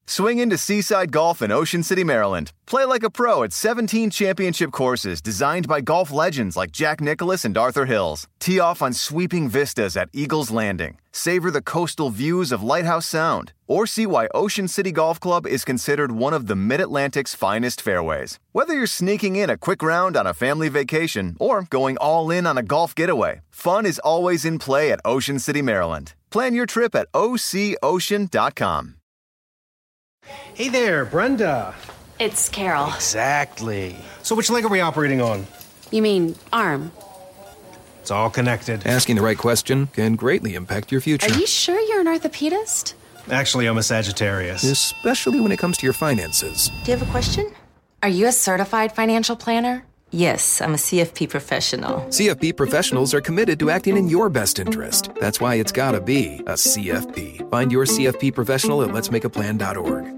Swing into Seaside Golf in Ocean City, Maryland. Play like a pro at 17 championship courses designed by golf legends like Jack Nicklaus and Arthur Hills. Tee off on sweeping vistas at Eagles Landing. Savor the coastal views of Lighthouse Sound. Or see why Ocean City Golf Club is considered one of the Mid-Atlantic's finest fairways. Whether you're sneaking in a quick round on a family vacation or going all in on a golf getaway, fun is always in play at Ocean City, Maryland. Plan your trip at OCOcean.com. Hey there, Brenda. It's Carol. Exactly. So which leg are we operating on? You mean arm? It's all connected. Asking the right question can greatly impact your future. Are you sure you're an orthopedist? Actually, I'm a Sagittarius. Especially when it comes to your finances. Do you have a question? Are you a certified financial planner? Yes, I'm a CFP professional. CFP professionals are committed to acting in your best interest. That's why it's gotta be a CFP. Find your CFP professional at letsmakeaplan.org.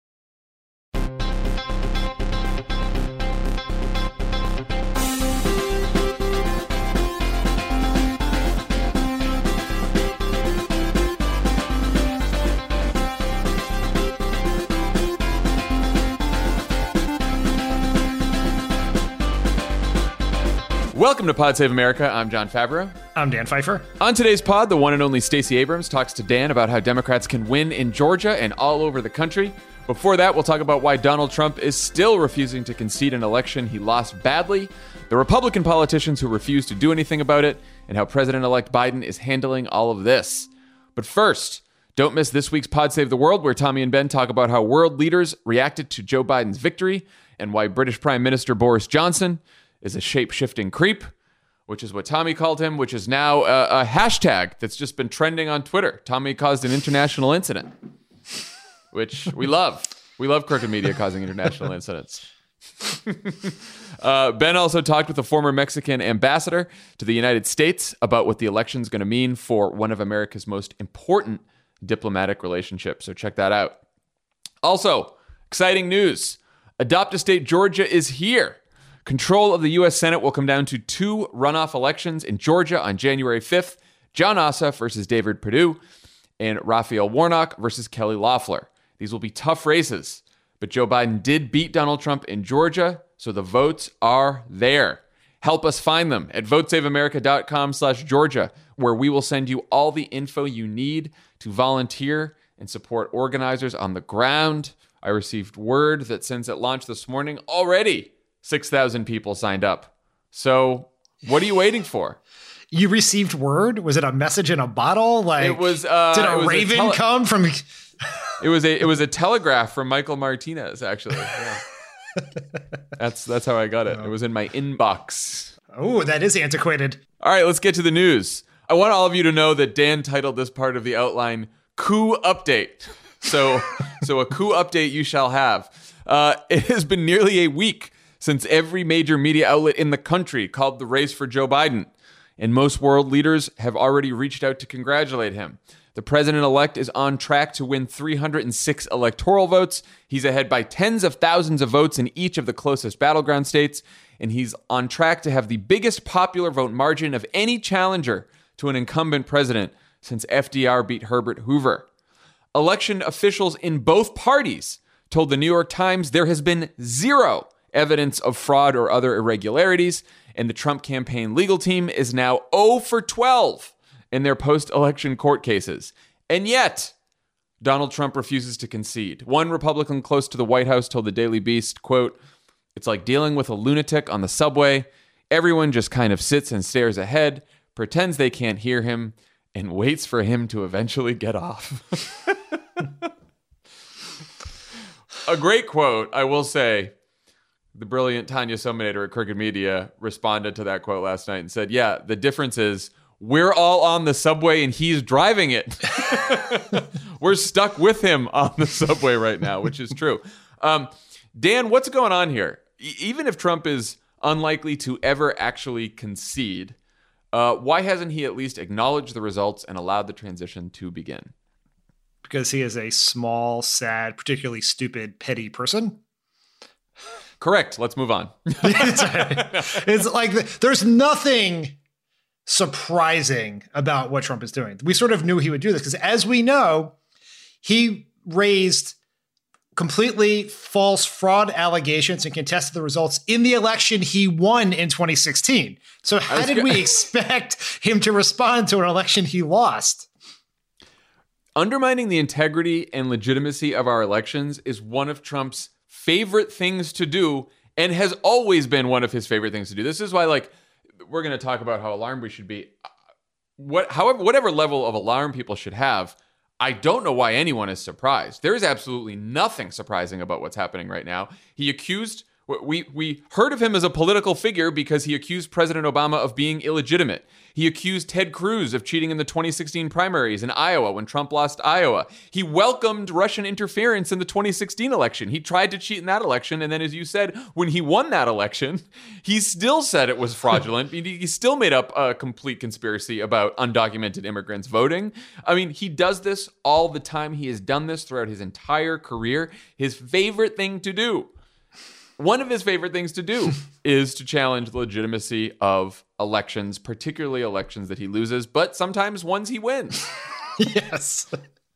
Welcome to Pod Save America. I'm John Favreau. I'm Dan Pfeiffer. On today's pod, the one and only Stacey Abrams talks to Dan about how Democrats can win in Georgia and all over the country. Before that, we'll talk about why Donald Trump is still refusing to concede an election he lost badly, the Republican politicians who refuse to do anything about it, and how President-elect Biden is handling all of this. But first, don't miss this week's Pod Save the World, where Tommy and Ben talk about how world leaders reacted to Joe Biden's victory and why British Prime Minister Boris Johnson is a shape-shifting creep, which is what Tommy called him, which is now a hashtag that's just been trending on Twitter. Tommy caused an international incident, which we love. We love crooked media causing international incidents. Ben also talked with a former Mexican ambassador to the United States about what the election's going to mean for one of America's most important diplomatic relationships. So check that out. Also, exciting news. Adopt-A-State Georgia is here. Control of the U.S. Senate will come down to two runoff elections in Georgia on January 5th. Jon Ossoff versus David Perdue and Raphael Warnock versus Kelly Loeffler. These will be tough races, but Joe Biden did beat Donald Trump in Georgia, so the votes are there. Help us find them at votesaveamerica.com/Georgia, where we will send you all the info you need to volunteer and support organizers on the ground. I received word that since it launched this morning, already 6,000 people signed up. So what are you waiting for? You received word? Was it a message in a bottle? Like it was. Did a raven come from? It was a telegraph from Michael Martinez, actually. Yeah. That's how I got it. It was in my inbox. Oh, that is antiquated. All right, let's get to the news. I want all of you to know that Dan titled this part of the outline "Coup Update." So a coup update you shall have. It has been nearly a week since every major media outlet in the country called the race for Joe Biden, and most world leaders have already reached out to congratulate him. The president-elect is on track to win 306 electoral votes. He's ahead by tens of thousands of votes in each of the closest battleground states, and he's on track to have the biggest popular vote margin of any challenger to an incumbent president since FDR beat Herbert Hoover. Election officials in both parties told the New York Times there has been zero evidence of fraud or other irregularities, and the Trump campaign legal team is now 0 for 12 in their post-election court cases. And yet, Donald Trump refuses to concede. One Republican close to the White House told the Daily Beast, quote, "It's like dealing with a lunatic on the subway. Everyone just kind of sits and stares ahead, pretends they can't hear him, and waits for him to eventually get off." A great quote, I will say. The brilliant Tanya Somanader at Crooked Media responded to that quote last night and said, yeah, the difference is we're all on the subway and he's driving it. We're stuck with him on the subway right now, which is true. Dan, what's going on here? Even if Trump is unlikely to ever actually concede, why hasn't he at least acknowledged the results and allowed the transition to begin? Because he is a small, sad, particularly stupid, petty person. Correct. Let's move on. It's like there's nothing surprising about what Trump is doing. We sort of knew he would do this because, as we know, he raised completely false fraud allegations and contested the results in the election he won in 2016. So how did we expect him to respond to an election he lost? Undermining the integrity and legitimacy of our elections is one of Trump's favorite things to do and has always been one of his favorite things to do. This is why, like, we're going to talk about how alarmed we should be. Whatever level of alarm people should have, I don't know why anyone is surprised. There is absolutely nothing surprising about what's happening right now. We heard of him as a political figure because he accused President Obama of being illegitimate. He accused Ted Cruz of cheating in the 2016 primaries in Iowa when Trump lost Iowa. He welcomed Russian interference in the 2016 election. He tried to cheat in that election, and then, as you said, when he won that election, he still said it was fraudulent. He still made up a complete conspiracy about undocumented immigrants voting. I mean, he does this all the time. He has done this throughout his entire career. His favorite thing to do, one of his favorite things to do is to challenge the legitimacy of elections, particularly elections that he loses, but sometimes ones he wins. Yes.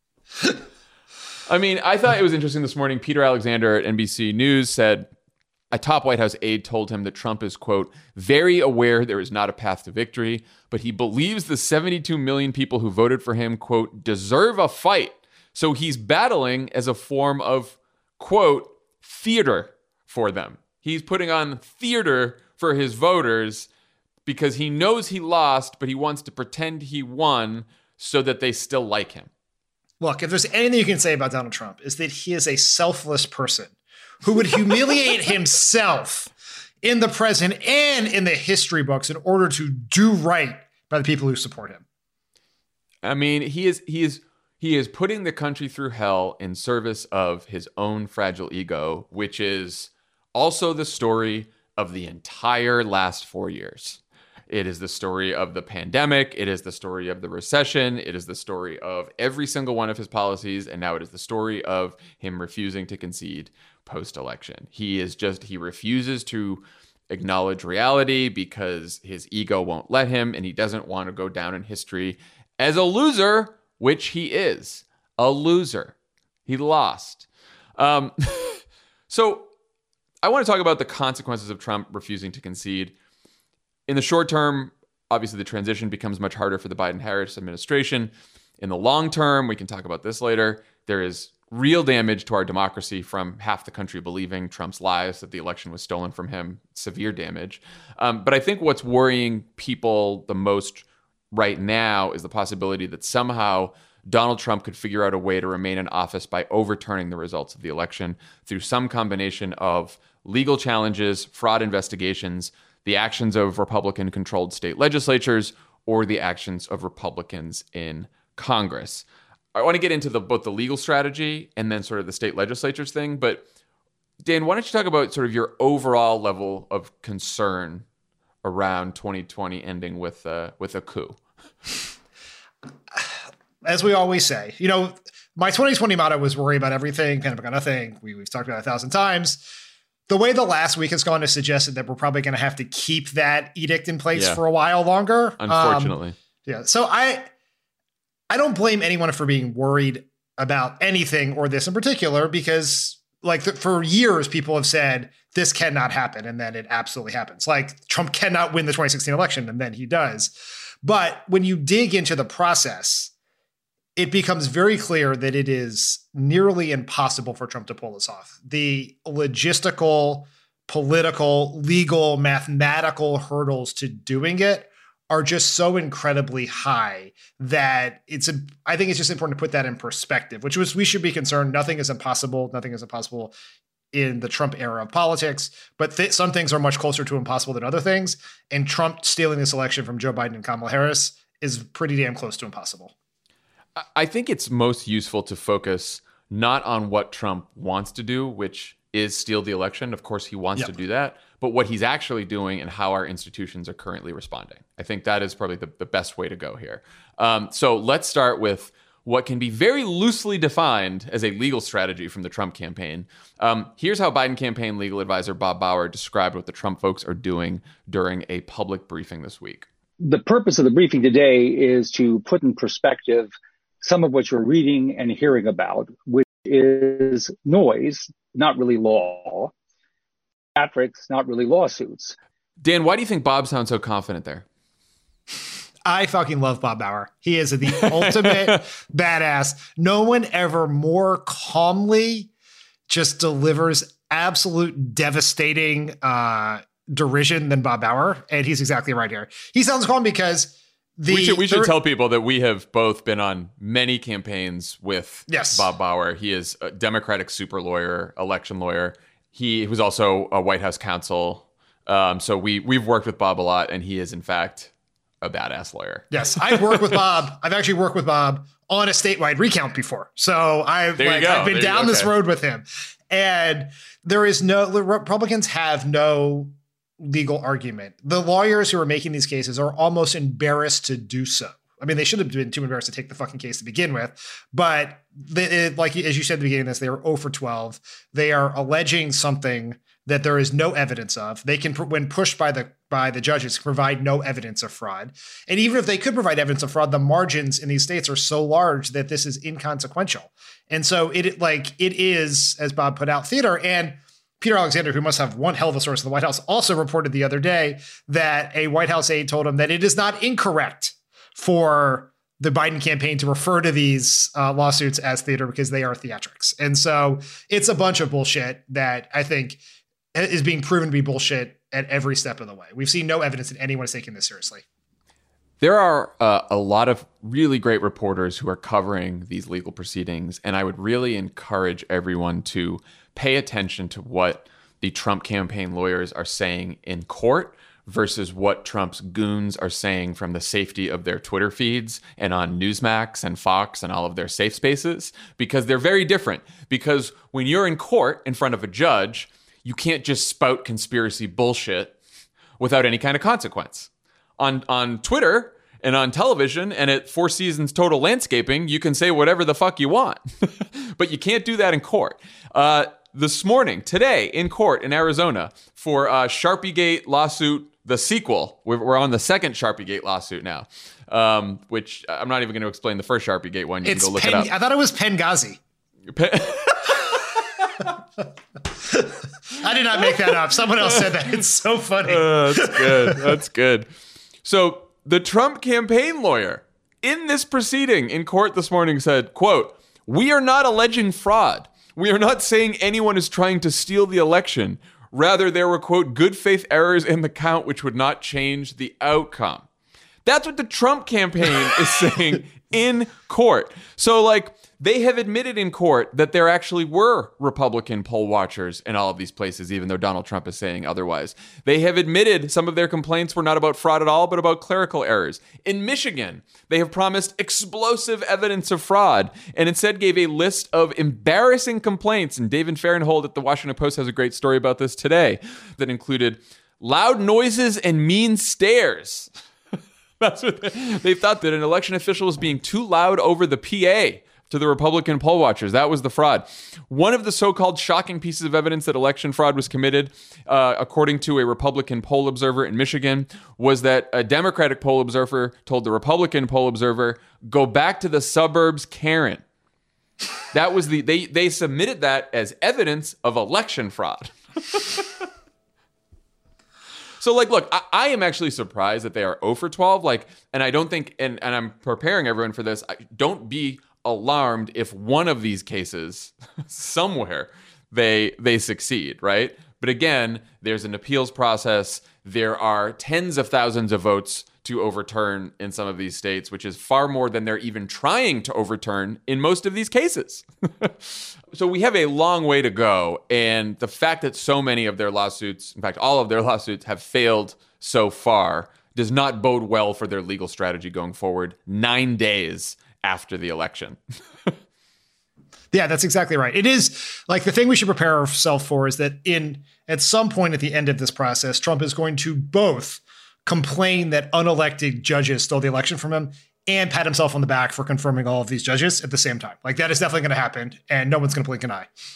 I mean, I thought it was interesting this morning. Peter Alexander at NBC News said a top White House aide told him that Trump is, quote, very aware there is not a path to victory, but he believes the 72 million people who voted for him, quote, deserve a fight. So he's battling as a form of, quote, theater for them. He's putting on theater for his voters because he knows he lost, but he wants to pretend he won so that they still like him. Look, if there's anything you can say about Donald Trump, is that he is a selfless person who would humiliate himself in the present and in the history books in order to do right by the people who support him. I mean, he is putting the country through hell in service of his own fragile ego, which is also the story of the entire last 4 years. It is the story of the pandemic. It is the story of the recession. It is the story of every single one of his policies. And now it is the story of him refusing to concede post-election. He refuses to acknowledge reality because his ego won't let him, and he doesn't want to go down in history as a loser, which he is. A loser. He lost. So I want to talk about the consequences of Trump refusing to concede. In the short term, obviously the transition becomes much harder for the Biden-Harris administration. In the long term, we can talk about this later, there is real damage to our democracy from half the country believing Trump's lies that the election was stolen from him, severe damage. But I think what's worrying people the most right now is the possibility that somehow Donald Trump could figure out a way to remain in office by overturning the results of the election through some combination of legal challenges, fraud investigations, the actions of Republican-controlled state legislatures, or the actions of Republicans in Congress. I want to get into both the legal strategy and then sort of the state legislatures thing. But Dan, why don't you talk about sort of your overall level of concern around 2020 ending with a coup? As we always say, my 2020 motto was worry about everything, panic about nothing. We've talked about it 1,000 times. The way the last week has gone has suggested that we're probably going to have to keep that edict in place for a while longer. Unfortunately. So I don't blame anyone for being worried about anything or this in particular, because for years, people have said this cannot happen. And then it absolutely happens. Like Trump cannot win the 2016 election. And then he does. But when you dig into the process, it becomes very clear that it is nearly impossible for Trump to pull this off. The logistical, political, legal, mathematical hurdles to doing it are just so incredibly high that I think it's just important to put that in perspective, which was we should be concerned. Nothing is impossible. Nothing is impossible in the Trump era of politics, but some things are much closer to impossible than other things. And Trump stealing this election from Joe Biden and Kamala Harris is pretty damn close to impossible. I think it's most useful to focus not on what Trump wants to do, which is steal the election. Of course, he wants to do that, but what he's actually doing and how our institutions are currently responding. I think that is probably the best way to go here. So let's start with what can be very loosely defined as a legal strategy from the Trump campaign. Here's how Biden campaign legal advisor Bob Bauer described what the Trump folks are doing during a public briefing this week. The purpose of the briefing today is to put in perspective some of what you're reading and hearing about, which is noise, not really law. Theatrics, not really lawsuits. Dan, why do you think Bob sounds so confident there? I fucking love Bob Bauer. He is the ultimate badass. No one ever more calmly just delivers absolute devastating derision than Bob Bauer. And he's exactly right here. He sounds calm because we should tell people that we have both been on many campaigns with Bob Bauer. He is a Democratic super lawyer, election lawyer. He was also a White House counsel. So we've worked with Bob a lot, and he is, in fact, a badass lawyer. Yes, I've worked with Bob. I've actually worked with Bob on a statewide recount before. So I've been down this road with him. And the Republicans have no legal argument. The lawyers who are making these cases are almost embarrassed to do so. I mean, they should have been too embarrassed to take the fucking case to begin with. But like as you said at the beginning of this, they are 0 for 12. They are alleging something that there is no evidence of. They can, when pushed by the judges, provide no evidence of fraud. And even if they could provide evidence of fraud, the margins in these states are so large that this is inconsequential. And so it is, as Bob put out, theater. And Peter Alexander, who must have one hell of a source in the White House, also reported the other day that a White House aide told him that it is not incorrect for the Biden campaign to refer to these lawsuits as theater because they are theatrics. And so it's a bunch of bullshit that I think is being proven to be bullshit at every step of the way. We've seen no evidence that anyone is taking this seriously. There are a lot of really great reporters who are covering these legal proceedings, and I would really encourage everyone to pay attention to what the Trump campaign lawyers are saying in court versus what Trump's goons are saying from the safety of their Twitter feeds and on Newsmax and Fox and all of their safe spaces, because they're very different. Because when you're in court in front of a judge, you can't just spout conspiracy bullshit without any kind of consequence. On Twitter and on television and at Four Seasons Total Landscaping, you can say whatever the fuck you want. But you can't do that in court. This morning, today, in court in Arizona for Sharpiegate lawsuit, the sequel. We're on the second Sharpiegate lawsuit now, which I'm not even going to explain the first Sharpiegate one. You can go look it up. I thought it was Benghazi. I did not make that up. Someone else said that. It's so funny. That's good. That's good. So the Trump campaign lawyer in this proceeding in court this morning said, quote, "We are not alleging fraud. We are not saying anyone is trying to steal the election. Rather, there were, quote, good faith errors in the count which would not change the outcome." That's what the Trump campaign is saying in court. So, they have admitted in court that there actually were Republican poll watchers in all of these places, even though Donald Trump is saying otherwise. They have admitted some of their complaints were not about fraud at all, but about clerical errors. In Michigan, they have promised explosive evidence of fraud and instead gave a list of embarrassing complaints. And David Fahrenthold at the Washington Post has a great story about this today that included loud noises and mean stares. That's what they thought, that an election official was being too loud over the PA to the Republican poll watchers. That was the fraud. One of the so-called shocking pieces of evidence that election fraud was committed, according to a Republican poll observer in Michigan, was that a Democratic poll observer told the Republican poll observer, "Go back to the suburbs, Karen." That was they submitted that as evidence of election fraud. So, look, I am actually surprised that they are 0 for 12. And I don't think, and I'm preparing everyone for this, don't be alarmed if one of these cases, somewhere, they succeed, right? But again, there's an appeals process. There are tens of thousands of votes to overturn in some of these states, which is far more than they're even trying to overturn in most of these cases. So we have a long way to go. And the fact that so many of their lawsuits, in fact, all of their lawsuits have failed so far, does not bode well for their legal strategy going forward 9 days after the election. Yeah, that's exactly right. It is the thing we should prepare ourselves for is that at some point at the end of this process, Trump is going to both complain that unelected judges stole the election from him and pat himself on the back for confirming all of these judges at the same time. That is definitely going to happen, and no one's going to blink an eye.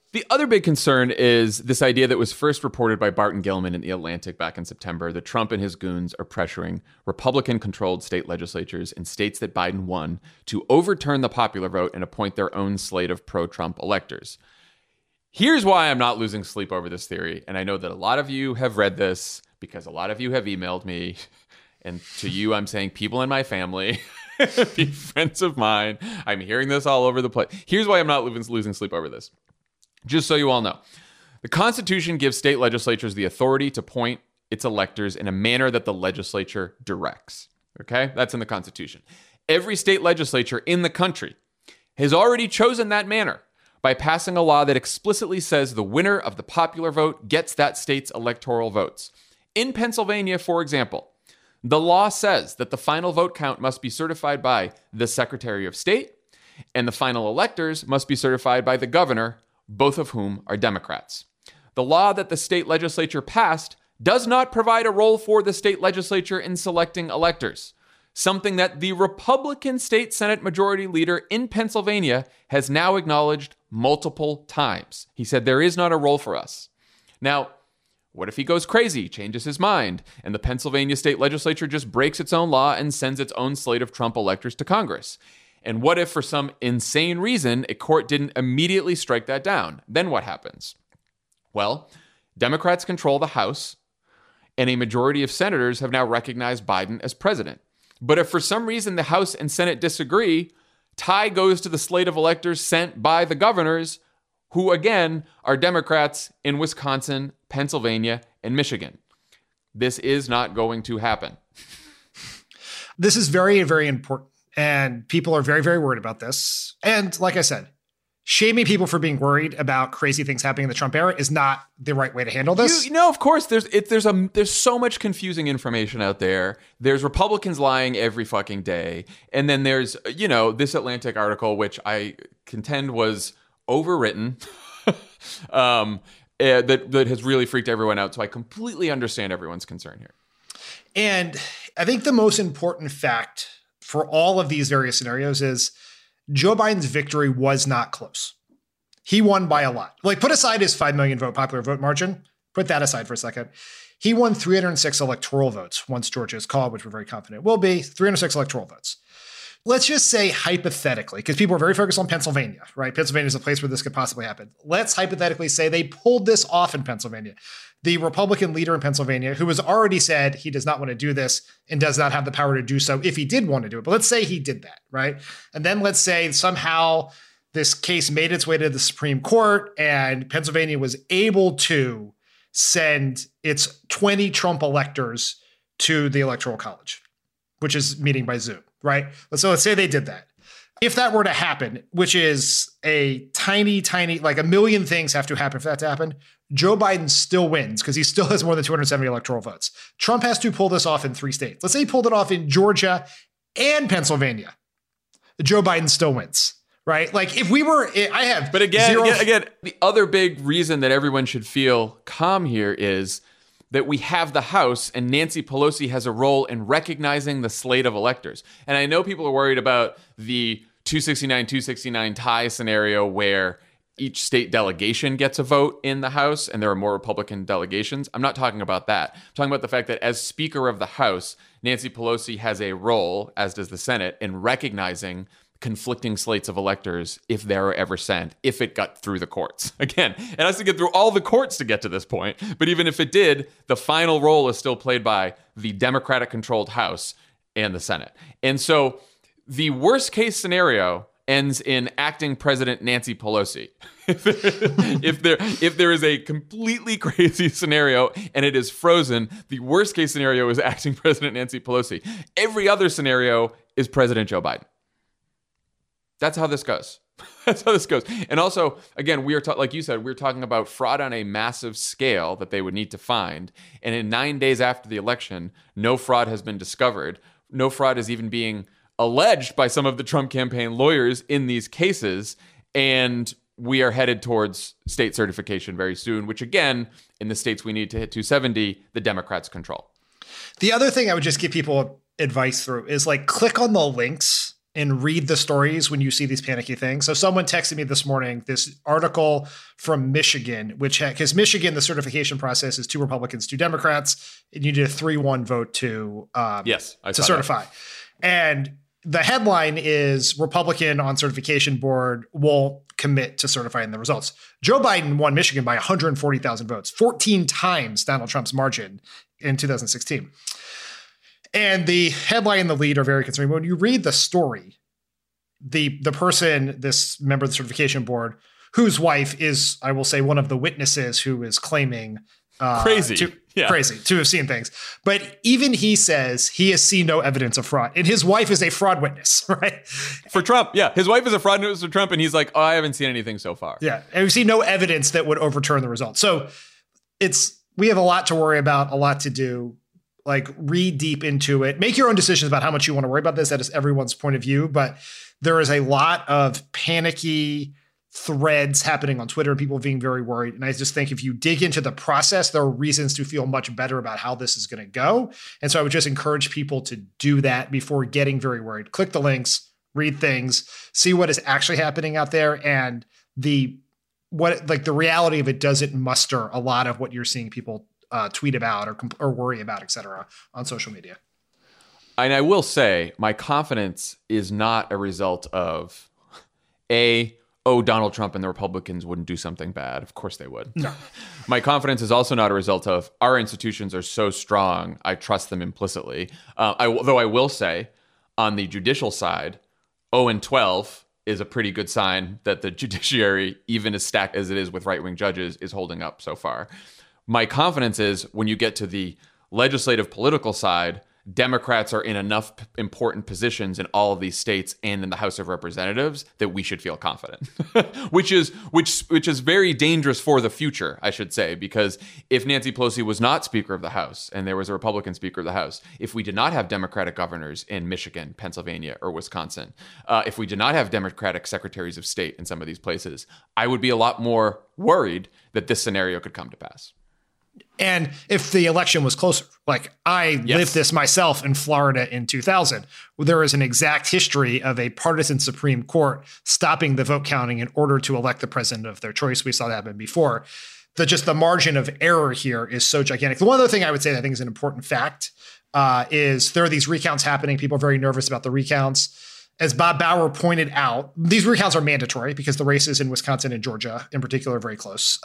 The other big concern is this idea that was first reported by Barton Gilman in The Atlantic back in September that Trump and his goons are pressuring Republican-controlled state legislatures in states that Biden won to overturn the popular vote and appoint their own slate of pro-Trump electors. Here's why I'm not losing sleep over this theory, and I know that a lot of you have read this because a lot of you have emailed me, and to you I'm saying people in my family, be friends of mine. I'm hearing this all over the place. Here's why I'm not losing sleep over this. Just so you all know, the Constitution gives state legislatures the authority to appoint its electors in a manner that the legislature directs. Okay? That's in the Constitution. Every state legislature in the country has already chosen that manner by passing a law that explicitly says the winner of the popular vote gets that state's electoral votes. In Pennsylvania, for example, the law says that the final vote count must be certified by the Secretary of State, and the final electors must be certified by the governor, both of whom are Democrats. The law that the state legislature passed does not provide a role for the state legislature in selecting electors, something that the Republican state Senate Majority Leader in Pennsylvania has now acknowledged multiple times. He said there is not a role for us. Now, what if he goes crazy, changes his mind, and the Pennsylvania state legislature just breaks its own law and sends its own slate of Trump electors to Congress? And what if, for some insane reason, a court didn't immediately strike that down? Then what happens? Well, Democrats control the House, and a majority of senators have now recognized Biden as president. But if for some reason the House and Senate disagree, tie goes to the slate of electors sent by the governors, who again are Democrats in Wisconsin, Pennsylvania, and Michigan. This is not going to happen. This is very, very important. And people are very, very worried about this. And like I said, shaming people for being worried about crazy things happening in the Trump era is not the right way to handle this. You know, of course, there's so much confusing information out there. There's Republicans lying every fucking day. And then there's, this Atlantic article, which I contend was overwritten, that has really freaked everyone out. So I completely understand everyone's concern here. And I think the most important fact for all of these various scenarios is Joe Biden's victory was not close. He won by a lot. Like, put aside his 5 million vote popular vote margin. Put that aside for a second. He won 306 electoral votes once Georgia is called, which we're very confident will be 306 electoral votes. Let's just say hypothetically, because people are very focused on Pennsylvania, right? Pennsylvania is a place where this could possibly happen. Let's hypothetically say they pulled this off in Pennsylvania. The Republican leader in Pennsylvania, who has already said he does not want to do this and does not have the power to do so if he did want to do it. But let's say he did that, right? And then let's say somehow this case made its way to the Supreme Court and Pennsylvania was able to send its 20 Trump electors to the Electoral College, which is meeting by Zoom, right? So let's say they did that. If that were to happen, which is a tiny, like a million things have to happen for that to happen, Joe Biden still wins because he still has more than 270 electoral votes. Trump has to pull this off in 3 states. Let's say he pulled it off in Georgia and Pennsylvania. Joe Biden still wins, right? Like if we were, I have. But again, the other big reason that everyone should feel calm here is that we have the House and Nancy Pelosi has a role in recognizing the slate of electors. And I know people are worried about the 269 tie scenario where each state delegation gets a vote in the House and there are more Republican delegations. I'm not talking about that. I'm talking about the fact that as Speaker of the House, Nancy Pelosi has a role, as does the Senate, in recognizing conflicting slates of electors if they're ever sent, if it got through the courts. Again, it has to get through all the courts to get to this point. But even if it did, the final role is still played by the Democratic-controlled House and the Senate. And so the worst case scenario ends in acting President Nancy Pelosi. If there is a completely crazy scenario and it is frozen, the worst case scenario is acting President Nancy Pelosi. Every other scenario is President Joe Biden. That's how this goes. That's how this goes. And also, again, we are like you said, we're talking about fraud on a massive scale that they would need to find. And in 9 days after the election, no fraud has been discovered. No fraud is even being alleged by some of the Trump campaign lawyers in these cases. And we are headed towards state certification very soon, which again, in the states we need to hit 270, the Democrats control. The other thing I would just give people advice through is like click on the links and read the stories when you see these panicky things. So someone texted me this morning this article from Michigan, because Michigan, the certification process is 2 Republicans, 2 Democrats, and you did a 3-1 vote to certify. And the headline is Republican on certification board won't commit to certifying the results. Joe Biden won Michigan by 140,000 votes, 14 times Donald Trump's margin in 2016. And the headline and the lead are very concerning. When you read the story, the person, this member of the certification board, whose wife is, I will say, one of the witnesses who is claiming crazy to have seen things. But even he says he has seen no evidence of fraud. And his wife is a fraud witness, right? For Trump, yeah. His wife is a fraud witness for Trump, and he's like, I haven't seen anything so far. Yeah, and we've seen no evidence that would overturn the results. So we have a lot to worry about, a lot to do. Like, read deep into it. Make your own decisions about how much you want to worry about this. That is everyone's point of view. But there is a lot of panicky threads happening on Twitter and people being very worried. And I just think if you dig into the process, there are reasons to feel much better about how this is going to go. And so I would just encourage people to do that before getting very worried. Click the links, read things, see what is actually happening out there. And the reality of it doesn't muster a lot of what you're seeing people tweet about or worry about, et cetera, on social media. And I will say my confidence is not a result of Donald Trump and the Republicans wouldn't do something bad. Of course they would. No. My confidence is also not a result of our institutions are so strong, I trust them implicitly. Though I will say on the judicial side, 0-12 is a pretty good sign that the judiciary, even as stacked as it is with right-wing judges, is holding up so far. My confidence is when you get to the legislative political side, Democrats are in enough important positions in all of these states and in the House of Representatives that we should feel confident, which is very dangerous for the future, I should say, because if Nancy Pelosi was not Speaker of the House and there was a Republican Speaker of the House, if we did not have Democratic governors in Michigan, Pennsylvania, or Wisconsin, if we did not have Democratic secretaries of state in some of these places, I would be a lot more worried that this scenario could come to pass. And if the election was closer, like I lived this myself in Florida in 2000, there is an exact history of a partisan Supreme Court stopping the vote counting in order to elect the president of their choice. We saw that happen before. The margin of error here is so gigantic. The one other thing I would say that I think is an important fact is there are these recounts happening. People are very nervous about the recounts. As Bob Bauer pointed out, these recounts are mandatory because the races in Wisconsin and Georgia in particular are very close.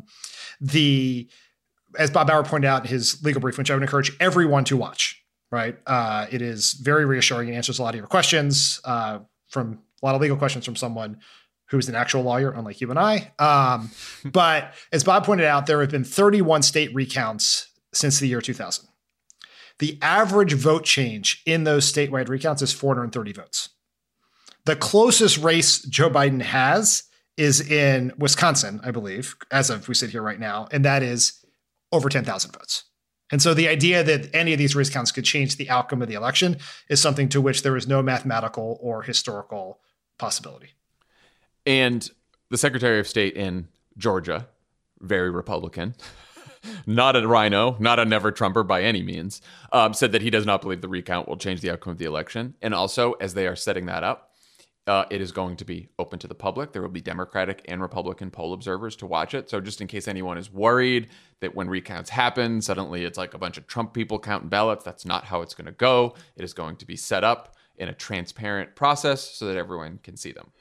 As Bob Bauer pointed out in his legal brief, which I would encourage everyone to watch, right? It is very reassuring and answers a lot of your questions from a lot of legal questions from someone who's an actual lawyer, unlike you and I. But as Bob pointed out, there have been 31 state recounts since the year 2000. The average vote change in those statewide recounts is 430 votes. The closest race Joe Biden has is in Wisconsin, I believe, as of we sit here right now, and that is over 10,000 votes. And so the idea that any of these recounts could change the outcome of the election is something to which there is no mathematical or historical possibility. And the Secretary of State in Georgia, very Republican, not a rhino, not a never Trumper by any means, said that he does not believe the recount will change the outcome of the election. And also, as they are setting that up, it is going to be open to the public. There will be Democratic and Republican poll observers to watch it. So just in case anyone is worried that when recounts happen, suddenly it's like a bunch of Trump people counting ballots, that's not how it's going to go. It is going to be set up in a transparent process so that everyone can see them.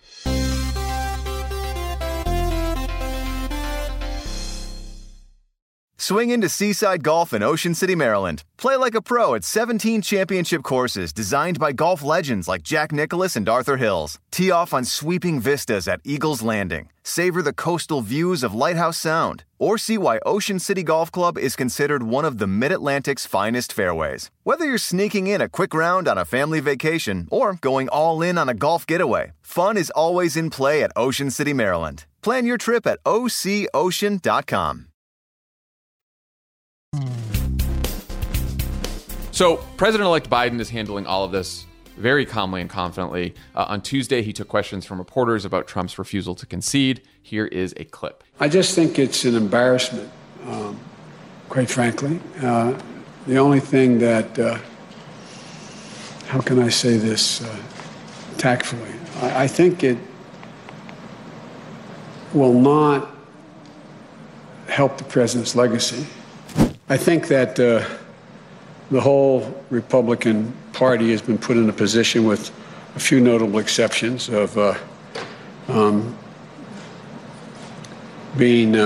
Swing into Seaside Golf in Ocean City, Maryland. Play like a pro at 17 championship courses designed by golf legends like Jack Nicklaus and Arthur Hills. Tee off on sweeping vistas at Eagles Landing. Savor the coastal views of Lighthouse Sound. Or see why Ocean City Golf Club is considered one of the Mid-Atlantic's finest fairways. Whether you're sneaking in a quick round on a family vacation or going all in on a golf getaway, fun is always in play at Ocean City, Maryland. Plan your trip at OCOcean.com. So President-elect Biden is handling all of this very calmly and confidently. On Tuesday, he took questions from reporters about Trump's refusal to concede. Here is a clip. I just think it's an embarrassment, quite frankly. The only thing that, how can I say this tactfully. I think it will not help the president's legacy. I think that the whole Republican Party has been put in a position, with a few notable exceptions, of being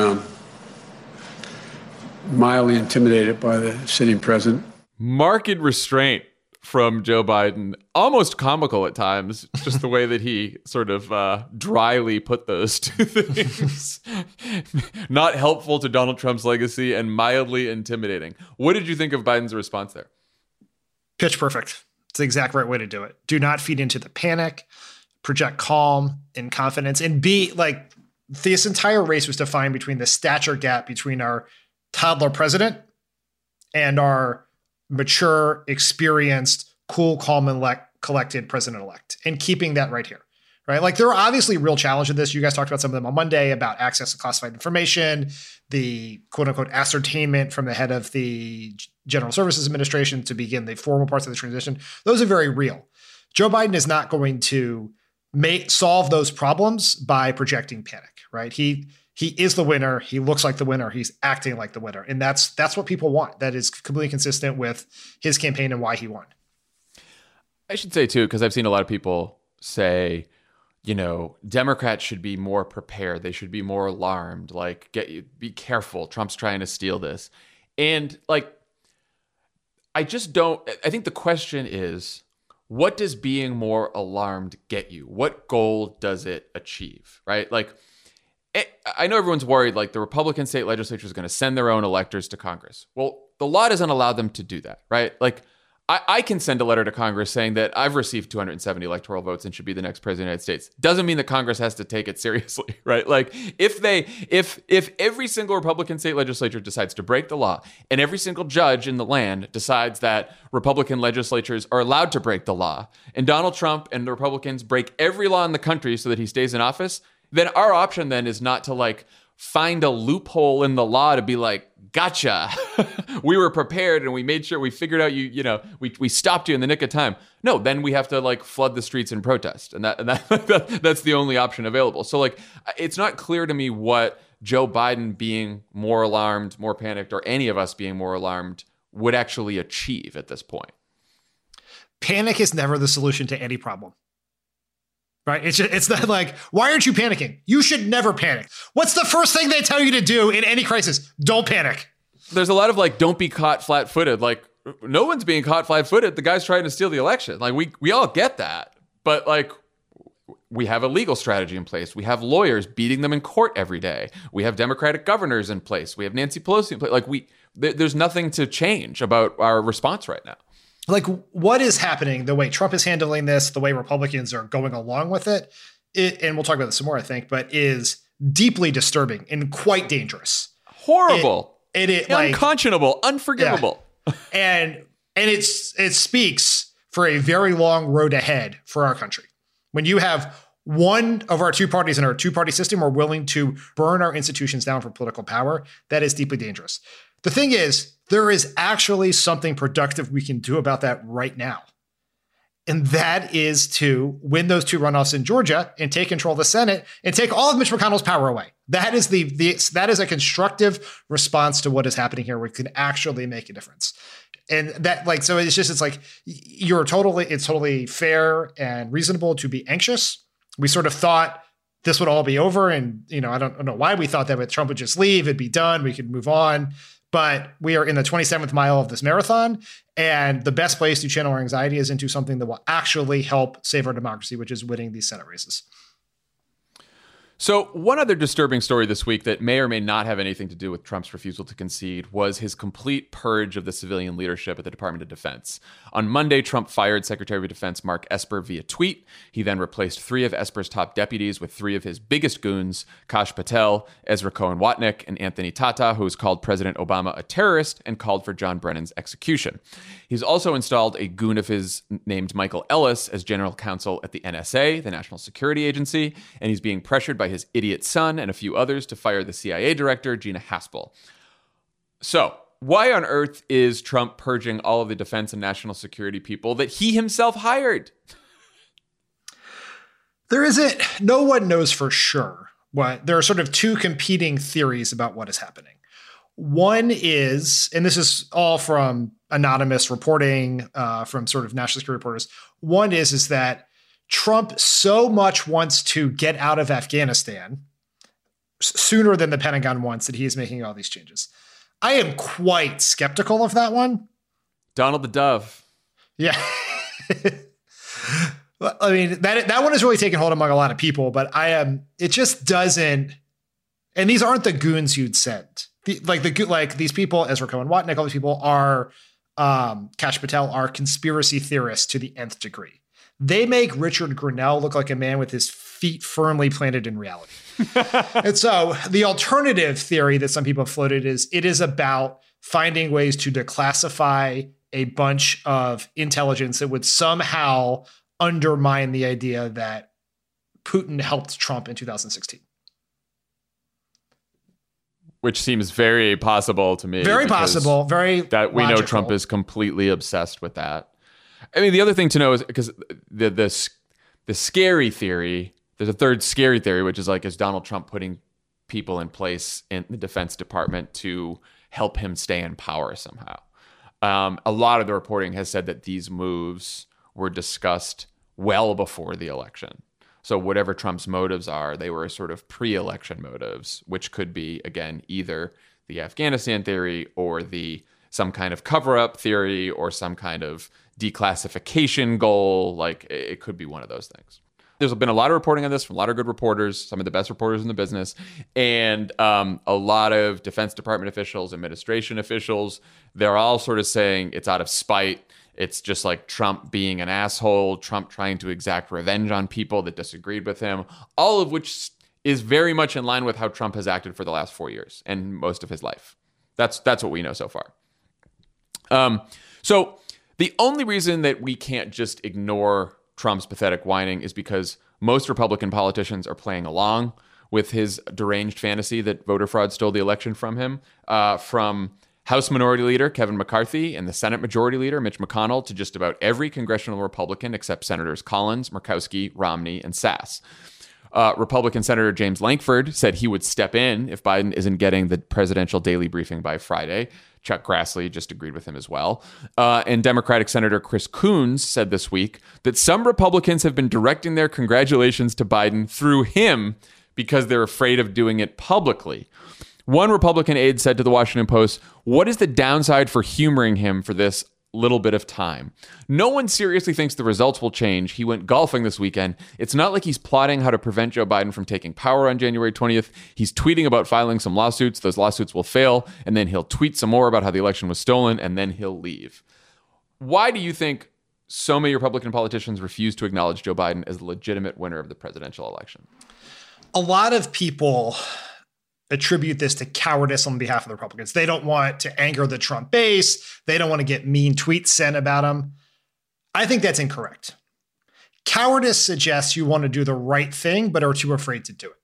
mildly intimidated by the sitting president. Marked restraint from Joe Biden, almost comical at times, just the way that he sort of dryly put those two things. Not helpful to Donald Trump's legacy and mildly intimidating. What did you think of Biden's response there? Pitch perfect. It's the exact right way to do it. Do not feed into the panic, project calm and confidence, and be like, this entire race was defined between the stature gap between our toddler president and our mature, experienced, cool, calm, and collected president-elect, and keeping that right here, right? Like, there are obviously real challenges in this. You guys talked about some of them on Monday about access to classified information, the quote-unquote ascertainment from the head of the General Services Administration to begin the formal parts of the transition. Those are very real. Joe Biden is not going to solve those problems by projecting panic, right? He is the winner. He looks like the winner. He's acting like the winner. And that's what people want. That is completely consistent with his campaign and why he won. I should say, too, because I've seen a lot of people say, you know, Democrats should be more prepared. They should be more alarmed. Like, be careful. Trump's trying to steal this. And, like, I think the question is, what does being more alarmed get you? What goal does it achieve, right? Like, I know everyone's worried, like, the Republican state legislature is going to send their own electors to Congress. Well, the law doesn't allow them to do that, right? Like, I can send a letter to Congress saying that I've received 270 electoral votes and should be the next president of the United States. Doesn't mean that Congress has to take it seriously, right? Like, if every single Republican state legislature decides to break the law, and every single judge in the land decides that Republican legislatures are allowed to break the law, and Donald Trump and the Republicans break every law in the country so that he stays in office, then our option then is not to, like, find a loophole in the law to be like, gotcha. We were prepared and we made sure we figured out we stopped you in the nick of time. No, then we have to, like, flood the streets and protest. And that's the only option available. So, like, it's not clear to me what Joe Biden being more alarmed, more panicked, or any of us being more alarmed would actually achieve at this point. Panic is never the solution to any problem. Right? It's not like, why aren't you panicking? You should never panic. What's the first thing they tell you to do in any crisis? Don't panic. There's a lot of, like, don't be caught flat-footed. Like, no one's being caught flat-footed. The guy's trying to steal the election. Like, we all get that. But, like, we have a legal strategy in place. We have lawyers beating them in court every day. We have Democratic governors in place. We have Nancy Pelosi in place. Like, there's nothing to change about our response right now. Like, what is happening, the way Trump is handling this, the way Republicans are going along with it, and we'll talk about this some more, I think, but is deeply disturbing and quite dangerous. Horrible. Unconscionable, unforgivable. Yeah. and it speaks for a very long road ahead for our country. When you have one of our two parties in our two-party system are willing to burn our institutions down for political power, that is deeply dangerous. The thing is, there is actually something productive we can do about that right now. And that is to win those two runoffs in Georgia and take control of the Senate and take all of Mitch McConnell's power away. That is that is a constructive response to what is happening here, where it can actually make a difference. And that, like, so it's like, it's totally fair and reasonable to be anxious. We sort of thought this would all be over. And, I don't know why we thought that, but Trump would just leave, it'd be done, we could move on. But we are in the 27th mile of this marathon, and the best place to channel our anxiety is into something that will actually help save our democracy, which is winning these Senate races. So one other disturbing story this week that may or may not have anything to do with Trump's refusal to concede was his complete purge of the civilian leadership at the Department of Defense. On Monday, Trump fired Secretary of Defense Mark Esper via tweet. He then replaced 3 of Esper's top deputies with 3 of his biggest goons, Kash Patel, Ezra Cohen-Watnick, and Anthony Tata, who has called President Obama a terrorist and called for John Brennan's execution. He's also installed a goon of his named Michael Ellis as general counsel at the NSA, the National Security Agency, and he's being pressured by his idiot son and a few others to fire the CIA director, Gina Haspel. So, why on earth is Trump purging all of the defense and national security people that he himself hired? There isn't, no one knows for sure what, there are sort of two competing theories about what is happening. One is, and this is all from anonymous reporting from sort of national security reporters. One is that Trump so much wants to get out of Afghanistan sooner than the Pentagon wants that he is making all these changes. I am quite skeptical of that one. Donald the Dove. Yeah. I mean, that one has really taken hold among a lot of people, but it just doesn't, and these aren't the goons you'd send. These people, Ezra Cohen Watnick, all these people are, Kash Patel, are conspiracy theorists to the nth degree. They make Richard Grenell look like a man with his feet firmly planted in reality. And so the alternative theory that some people have floated is it is about finding ways to declassify a bunch of intelligence that would somehow undermine the idea that Putin helped Trump in 2016. Which seems very possible to me. Very possible. Very that we logical. know Trump is completely obsessed with that. I mean, the other thing to know is because the scary theory, there's a third scary theory, which is like, is Donald Trump putting people in place in the Defense Department to help him stay in power somehow? A lot of the reporting has said that these moves were discussed well before the election. So whatever Trump's motives are, they were sort of pre-election motives, which could be, again, either the Afghanistan theory or some kind of cover-up theory or some kind of declassification goal. Like, it could be one of those things. There's been a lot of reporting on this from a lot of good reporters, some of the best reporters in the business, and a lot of Defense Department officials, administration officials. They're all sort of saying it's out of spite. It's just like Trump being an asshole, Trump trying to exact revenge on people that disagreed with him, all of which is very much in line with how Trump has acted for the last 4 years and most of his life. That's what we know so far. So the only reason that we can't just ignore Trump's pathetic whining is because most Republican politicians are playing along with his deranged fantasy that voter fraud stole the election from him, from House Minority Leader Kevin McCarthy and the Senate Majority Leader Mitch McConnell to just about every congressional Republican except Senators Collins, Murkowski, Romney, and Sass. Republican Senator James Lankford said he would step in if Biden isn't getting the presidential daily briefing by Friday. Chuck Grassley just agreed with him as well. And Democratic Senator Chris Coons said this week that some Republicans have been directing their congratulations to Biden through him because they're afraid of doing it publicly. One Republican aide said to the Washington Post, "What is the downside for humoring him for this little bit of time? No one seriously thinks the results will change. He went golfing this weekend. It's not like he's plotting how to prevent Joe Biden from taking power on January 20th. He's tweeting about filing some lawsuits. Those lawsuits will fail, and then he'll tweet some more about how the election was stolen, and then he'll leave." Why do you think so many Republican politicians refuse to acknowledge Joe Biden as the legitimate winner of the presidential election? A lot of people attribute this to cowardice on behalf of the Republicans. They don't want to anger the Trump base. They don't want to get mean tweets sent about him. I think that's incorrect. Cowardice suggests you want to do the right thing, but are too afraid to do it.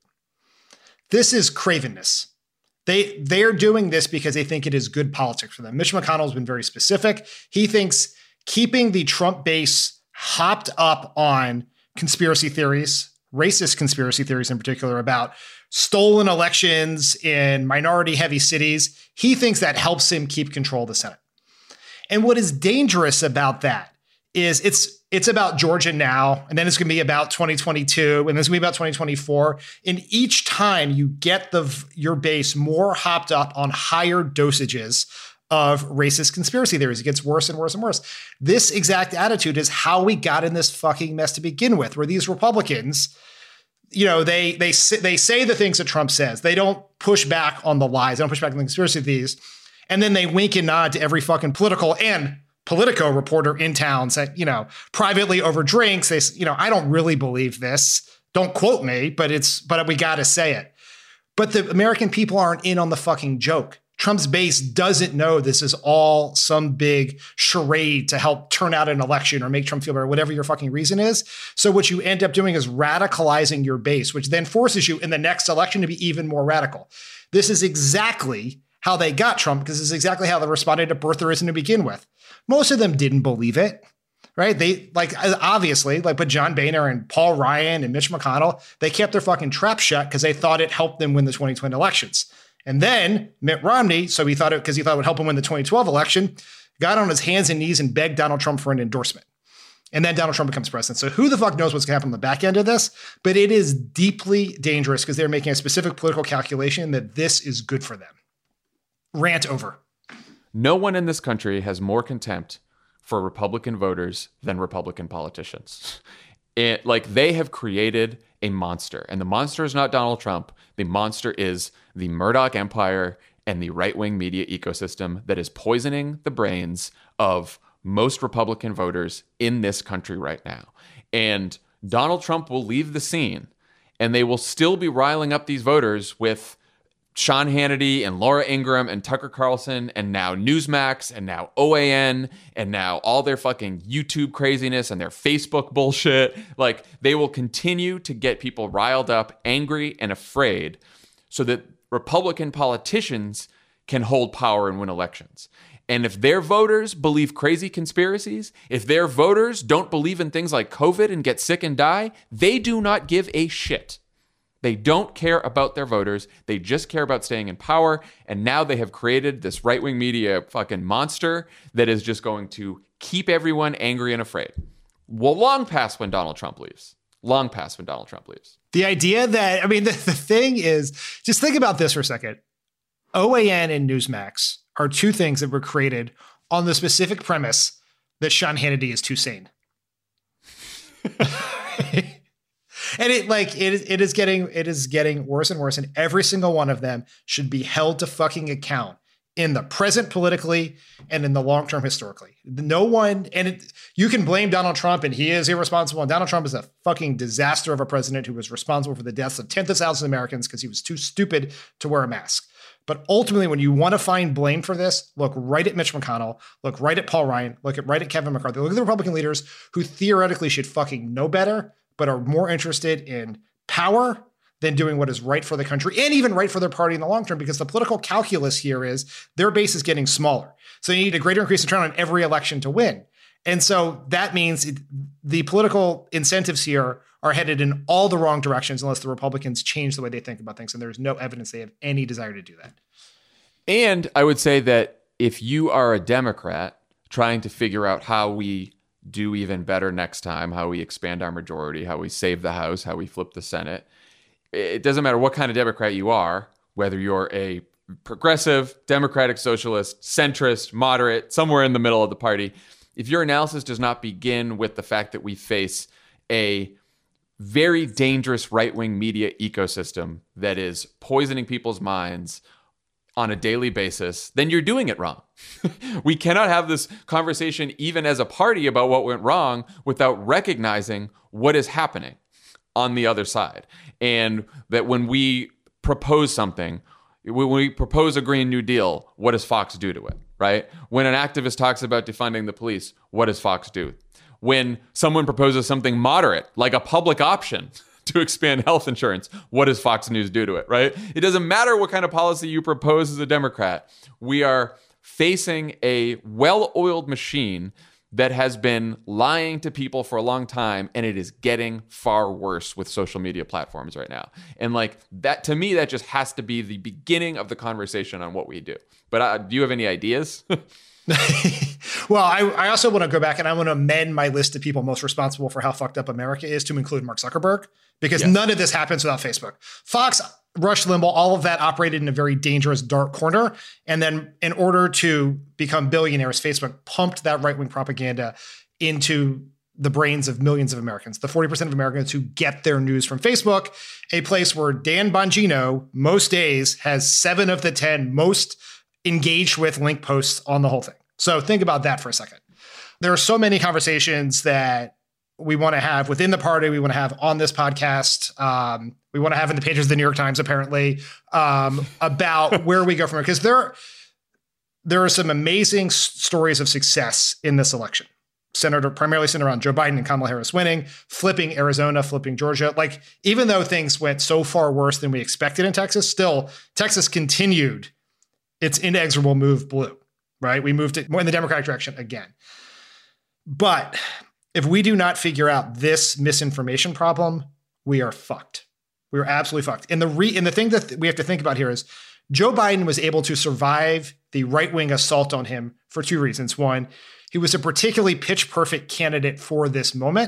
This is cravenness. They're doing this because they think it is good politics for them. Mitch McConnell has been very specific. He thinks keeping the Trump base hopped up on conspiracy theories, racist conspiracy theories in particular, about stolen elections in minority-heavy cities, he thinks that helps him keep control of the Senate. And what is dangerous about that is it's about Georgia now, and then it's going to be about 2022, and then it's going to be about 2024. And each time you get your base more hopped up on higher dosages of racist conspiracy theories, it gets worse and worse and worse. This exact attitude is how we got in this fucking mess to begin with, where these Republicans, you know, they say the things that Trump says. They don't push back on the lies. They don't push back on the conspiracy theories. And then they wink and nod to every fucking political and Politico reporter in town that, you know, privately over drinks, they, you know, I don't really believe this. Don't quote me, but we got to say it. But the American people aren't in on the fucking joke. Trump's base doesn't know this is all some big charade to help turn out an election or make Trump feel better, whatever your fucking reason is. So what you end up doing is radicalizing your base, which then forces you in the next election to be even more radical. This is exactly how they got Trump, because this is exactly how they responded to birtherism to begin with. Most of them didn't believe it. right? They obviously but John Boehner and Paul Ryan and Mitch McConnell, they kept their fucking trap shut because they thought it helped them win the 2020 elections. And then Mitt Romney, so he thought it would help him win the 2012 election, got on his hands and knees and begged Donald Trump for an endorsement. And then Donald Trump becomes president. So who the fuck knows what's going to happen on the back end of this? But it is deeply dangerous because they're making a specific political calculation that this is good for them. Rant over. No one in this country has more contempt for Republican voters than Republican politicians. They have created a monster. And the monster is not Donald Trump. The monster is the Murdoch empire and the right-wing media ecosystem that is poisoning the brains of most Republican voters in this country right now. And Donald Trump will leave the scene, and they will still be riling up these voters with Sean Hannity and Laura Ingraham and Tucker Carlson and now Newsmax and now OAN and now all their fucking YouTube craziness and their Facebook bullshit. They will continue to get people riled up, angry, and afraid so that Republican politicians can hold power and win elections. And if their voters believe crazy conspiracies, if their voters don't believe in things like COVID and get sick and die, they do not give a shit. They don't care about their voters. They just care about staying in power. And now they have created this right-wing media fucking monster that is just going to keep everyone angry and afraid. Well, long past when Donald Trump leaves. Long past when Donald Trump leaves. The idea that, the thing is, just think about this for a second. OAN and Newsmax are two things that were created on the specific premise that Sean Hannity is too sane. And it is getting worse and worse. And every single one of them should be held to fucking account in the present politically and in the long term historically. No one, you can blame Donald Trump and he is irresponsible. And Donald Trump is a fucking disaster of a president who was responsible for the deaths of tens of thousands of Americans because he was too stupid to wear a mask. But ultimately, when you want to find blame for this, look right at Mitch McConnell, look right at Paul Ryan, look right at Kevin McCarthy, look at the Republican leaders who theoretically should fucking know better, but are more interested in power than doing what is right for the country and even right for their party in the long term, because the political calculus here is their base is getting smaller. So you need a greater increase in turnout on every election to win. And so that means the political incentives here are headed in all the wrong directions unless the Republicans change the way they think about things. And there's no evidence they have any desire to do that. And I would say that if you are a Democrat trying to figure out how we do even better next time, how we expand our majority, how we save the House, how we flip the Senate, it doesn't matter what kind of Democrat you are, whether you're a progressive, democratic socialist, centrist, moderate, somewhere in the middle of the party. If your analysis does not begin with the fact that we face a very dangerous right-wing media ecosystem that is poisoning people's minds on a daily basis, then you're doing it wrong. We cannot have this conversation even as a party about what went wrong without recognizing what is happening on the other side. And that when we propose something, when we propose a Green New Deal, what does Fox do to it, right? When an activist talks about defunding the police, what does Fox do? When someone proposes something moderate, like a public option to expand health insurance, what does Fox News do to it, right? It doesn't matter what kind of policy you propose as a Democrat. We are facing a well-oiled machine that has been lying to people for a long time, and it is getting far worse with social media platforms right now. And that, to me, that just has to be the beginning of the conversation on what we do. But do you have any ideas? Well, I also want to go back and I want to amend my list of people most responsible for how fucked up America is to include Mark Zuckerberg, because none of this happens without Facebook. Fox, Rush Limbaugh, all of that operated in a very dangerous dark corner. And then in order to become billionaires, Facebook pumped that right-wing propaganda into the brains of millions of Americans, the 40% of Americans who get their news from Facebook, a place where Dan Bongino most days has 7 of the 10 most engaged with link posts on the whole thing. So think about that for a second. There are so many conversations that we want to have within the party. We want to have on this podcast. We want to have in the pages of the New York Times, apparently, about where we go from here. Because there are some amazing stories of success in this election, primarily centered around Joe Biden and Kamala Harris winning, flipping Arizona, flipping Georgia. Even though things went so far worse than we expected in Texas, still Texas continued its inexorable move blue, right? We moved it more in the Democratic direction again. But if we do not figure out this misinformation problem, we are fucked. We are absolutely fucked. And the thing that we have to think about here is Joe Biden was able to survive the right-wing assault on him for two reasons. One, he was a particularly pitch-perfect candidate for this moment,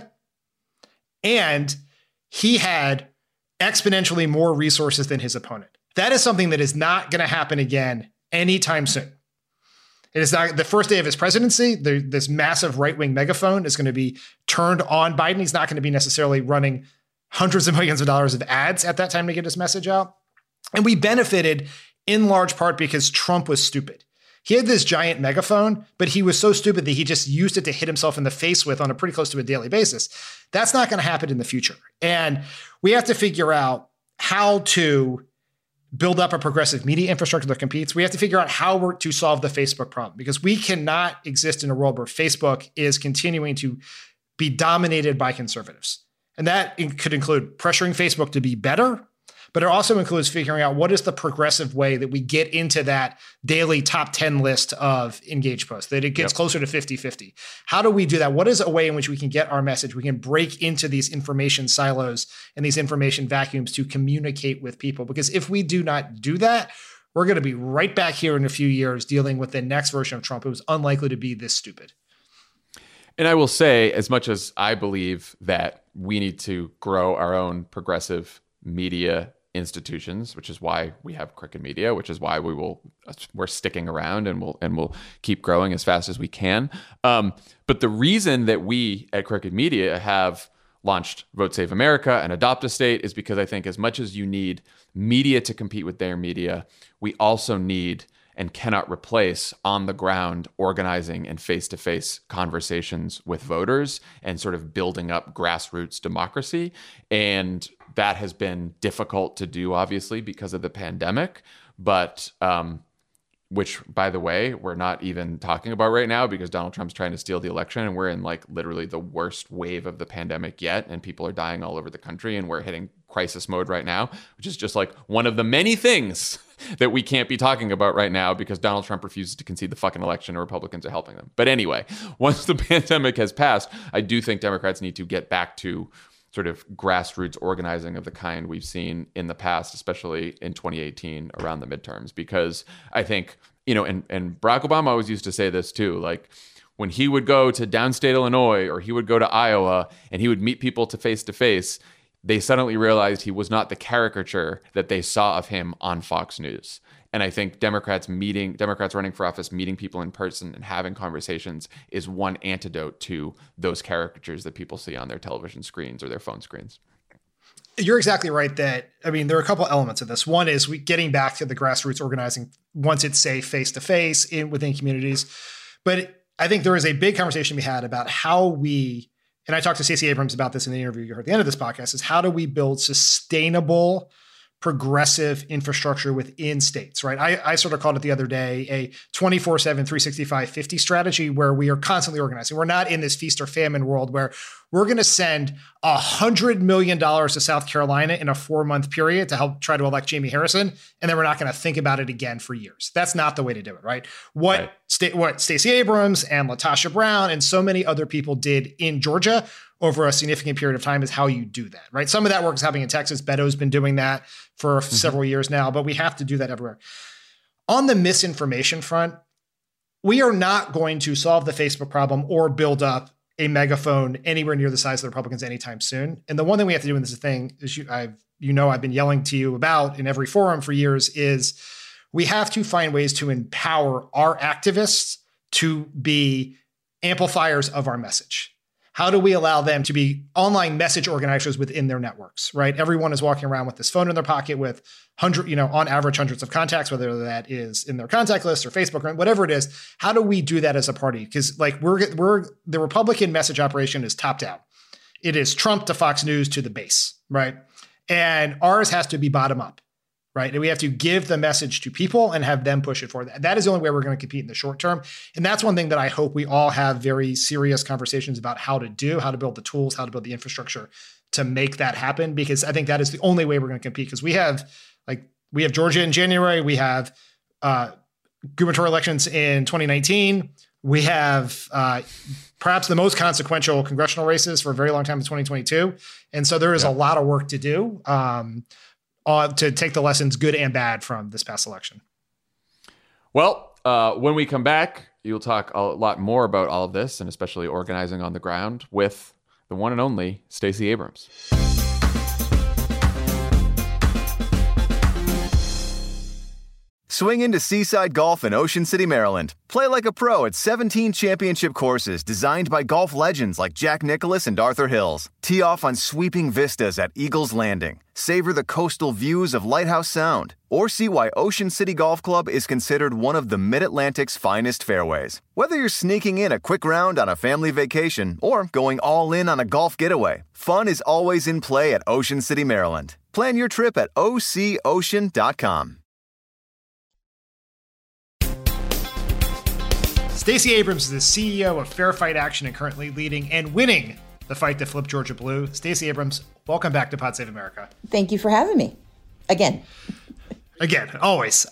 and he had exponentially more resources than his opponent. That is something that is not going to happen again anytime soon. It is not the first day of his presidency. This massive right-wing megaphone is going to be turned on Biden. He's not going to be necessarily running hundreds of millions of dollars of ads at that time to get his message out. And we benefited in large part because Trump was stupid. He had this giant megaphone, but he was so stupid that he just used it to hit himself in the face with on a pretty close to a daily basis. That's not going to happen in the future. And we have to figure out how to build up a progressive media infrastructure that competes. We have to figure out how to solve the Facebook problem, because we cannot exist in a world where Facebook is continuing to be dominated by conservatives. And that could include pressuring Facebook to be better, but it also includes figuring out what is the progressive way that we get into that daily top 10 list of engaged posts, that it gets closer to 50-50. How do we do that? What is a way in which we can get our message? We can break into these information silos and these information vacuums to communicate with people. Because if we do not do that, we're going to be right back here in a few years dealing with the next version of Trump who is unlikely to be this stupid. And I will say, as much as I believe that we need to grow our own progressive media institutions, which is why we have Crooked Media, which is why we're sticking around and we'll keep growing as fast as we can. But the reason that we at Crooked Media have launched Vote Save America and Adopt a State is because I think as much as you need media to compete with their media, we also need and cannot replace on the ground organizing and face-to-face conversations with voters and sort of building up grassroots democracy. And that has been difficult to do, obviously, because of the pandemic, but which, by the way, we're not even talking about right now because Donald Trump's trying to steal the election, and we're in like literally the worst wave of the pandemic yet, and people are dying all over the country, and we're hitting crisis mode right now, which is just like one of the many things that we can't be talking about right now because Donald Trump refuses to concede the fucking election and Republicans are helping them. But anyway, once the pandemic has passed, I do think Democrats need to get back to sort of grassroots organizing of the kind we've seen in the past, especially in 2018 around the midterms, because I think, and Barack Obama always used to say this too, like when he would go to downstate Illinois or he would go to Iowa and he would meet people to face, they suddenly realized he was not the caricature that they saw of him on Fox News. And I think Democrats running for office, meeting people in person and having conversations is one antidote to those caricatures that people see on their television screens or their phone screens. You're exactly right there are a couple elements of this. One is getting back to the grassroots organizing once it's safe face-to-face within communities. But I think there is a big conversation we had about how and I talked to Stacey Abrams about this in the interview you heard at the end of this podcast, is how do we build sustainable progressive infrastructure within states, right? I sort of called it the other day a 24/7, 365, 50 strategy where we are constantly organizing. We're not in this feast or famine world where we're going to send $100 million to South Carolina in a 4-month period to help try to elect Jamie Harrison, and then we're not going to think about it again for years. That's not the way to do it, right? What Stacey Abrams and LaTosha Brown and so many other people did in Georgia over a significant period of time is how you do that, right? Some of that work is happening in Texas. Beto's been doing that for several years now, but we have to do that everywhere. On the misinformation front, we are not going to solve the Facebook problem or build up a megaphone anywhere near the size of the Republicans anytime soon. And the one thing we have to do in this thing is I've been yelling to you about in every forum for years is we have to find ways to empower our activists to be amplifiers of our message. How do we allow them to be online message organizers within their networks, right? Everyone is walking around with this phone in their pocket with on average hundreds of contacts, whether that is in their contact list or Facebook or whatever it is. How do we do that as a party? Because like the Republican message operation is top down. It is Trump to Fox News to the base, right? And ours has to be bottom up, right? And we have to give the message to people and have them push it forward. That is the only way we're going to compete in the short term. And that's one thing that I hope we all have very serious conversations about how to build the tools, how to build the infrastructure to make that happen, because I think that is the only way we're going to compete. Because we have Georgia in January, we have gubernatorial elections in 2019, We have perhaps the most consequential congressional races for a very long time in 2022. And so there is a lot of work to do to take the lessons, good and bad, from this past election. Well, when we come back, you'll talk a lot more about all of this, and especially organizing on the ground, with the one and only Stacey Abrams. Swing into Seaside Golf in Ocean City, Maryland. Play like a pro at 17 championship courses designed by golf legends like Jack Nicklaus and Arthur Hills. Tee off on sweeping vistas at Eagles Landing. Savor the coastal views of Lighthouse Sound. Or see why Ocean City Golf Club is considered one of the Mid-Atlantic's finest fairways. Whether you're sneaking in a quick round on a family vacation or going all in on a golf getaway, fun is always in play at Ocean City, Maryland. Plan your trip at OCOcean.com. Stacey Abrams is the CEO of Fair Fight Action and currently leading and winning the fight to flip Georgia blue. Stacey Abrams, welcome back to Pod Save America. Thank you for having me. Again, always.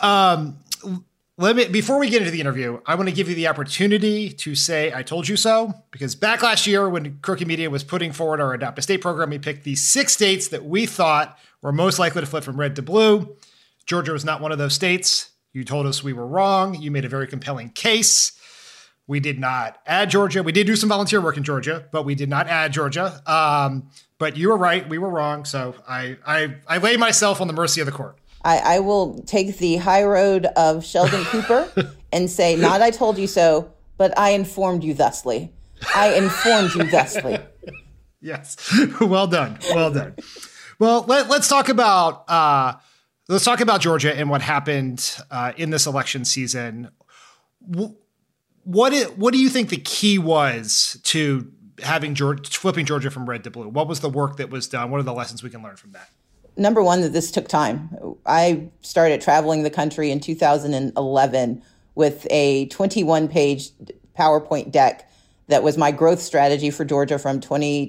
Before we get into the interview, I want to give you the opportunity to say I told you so, because back last year when Crooked Media was putting forward our Adopt a State program, we picked the 6 states that we thought were most likely to flip from red to blue. Georgia was not one of those states. You told us we were wrong. You made a very compelling case. We did not add Georgia. We did do some volunteer work in Georgia, but we did not add Georgia. But you were right. We were wrong. So I lay myself on the mercy of the court. I will take the high road of Sheldon Cooper and say, not I told you so, but I informed you thusly. I informed you thusly. Yes. Well done. Well done. Well, let's talk about Georgia and what happened in this election season. What do you think the key was to flipping Georgia from red to blue? What was the work that was done? What are the lessons we can learn from that? Number one, that this took time. I started traveling the country in 2011 with a 21-page PowerPoint deck that was my growth strategy for Georgia from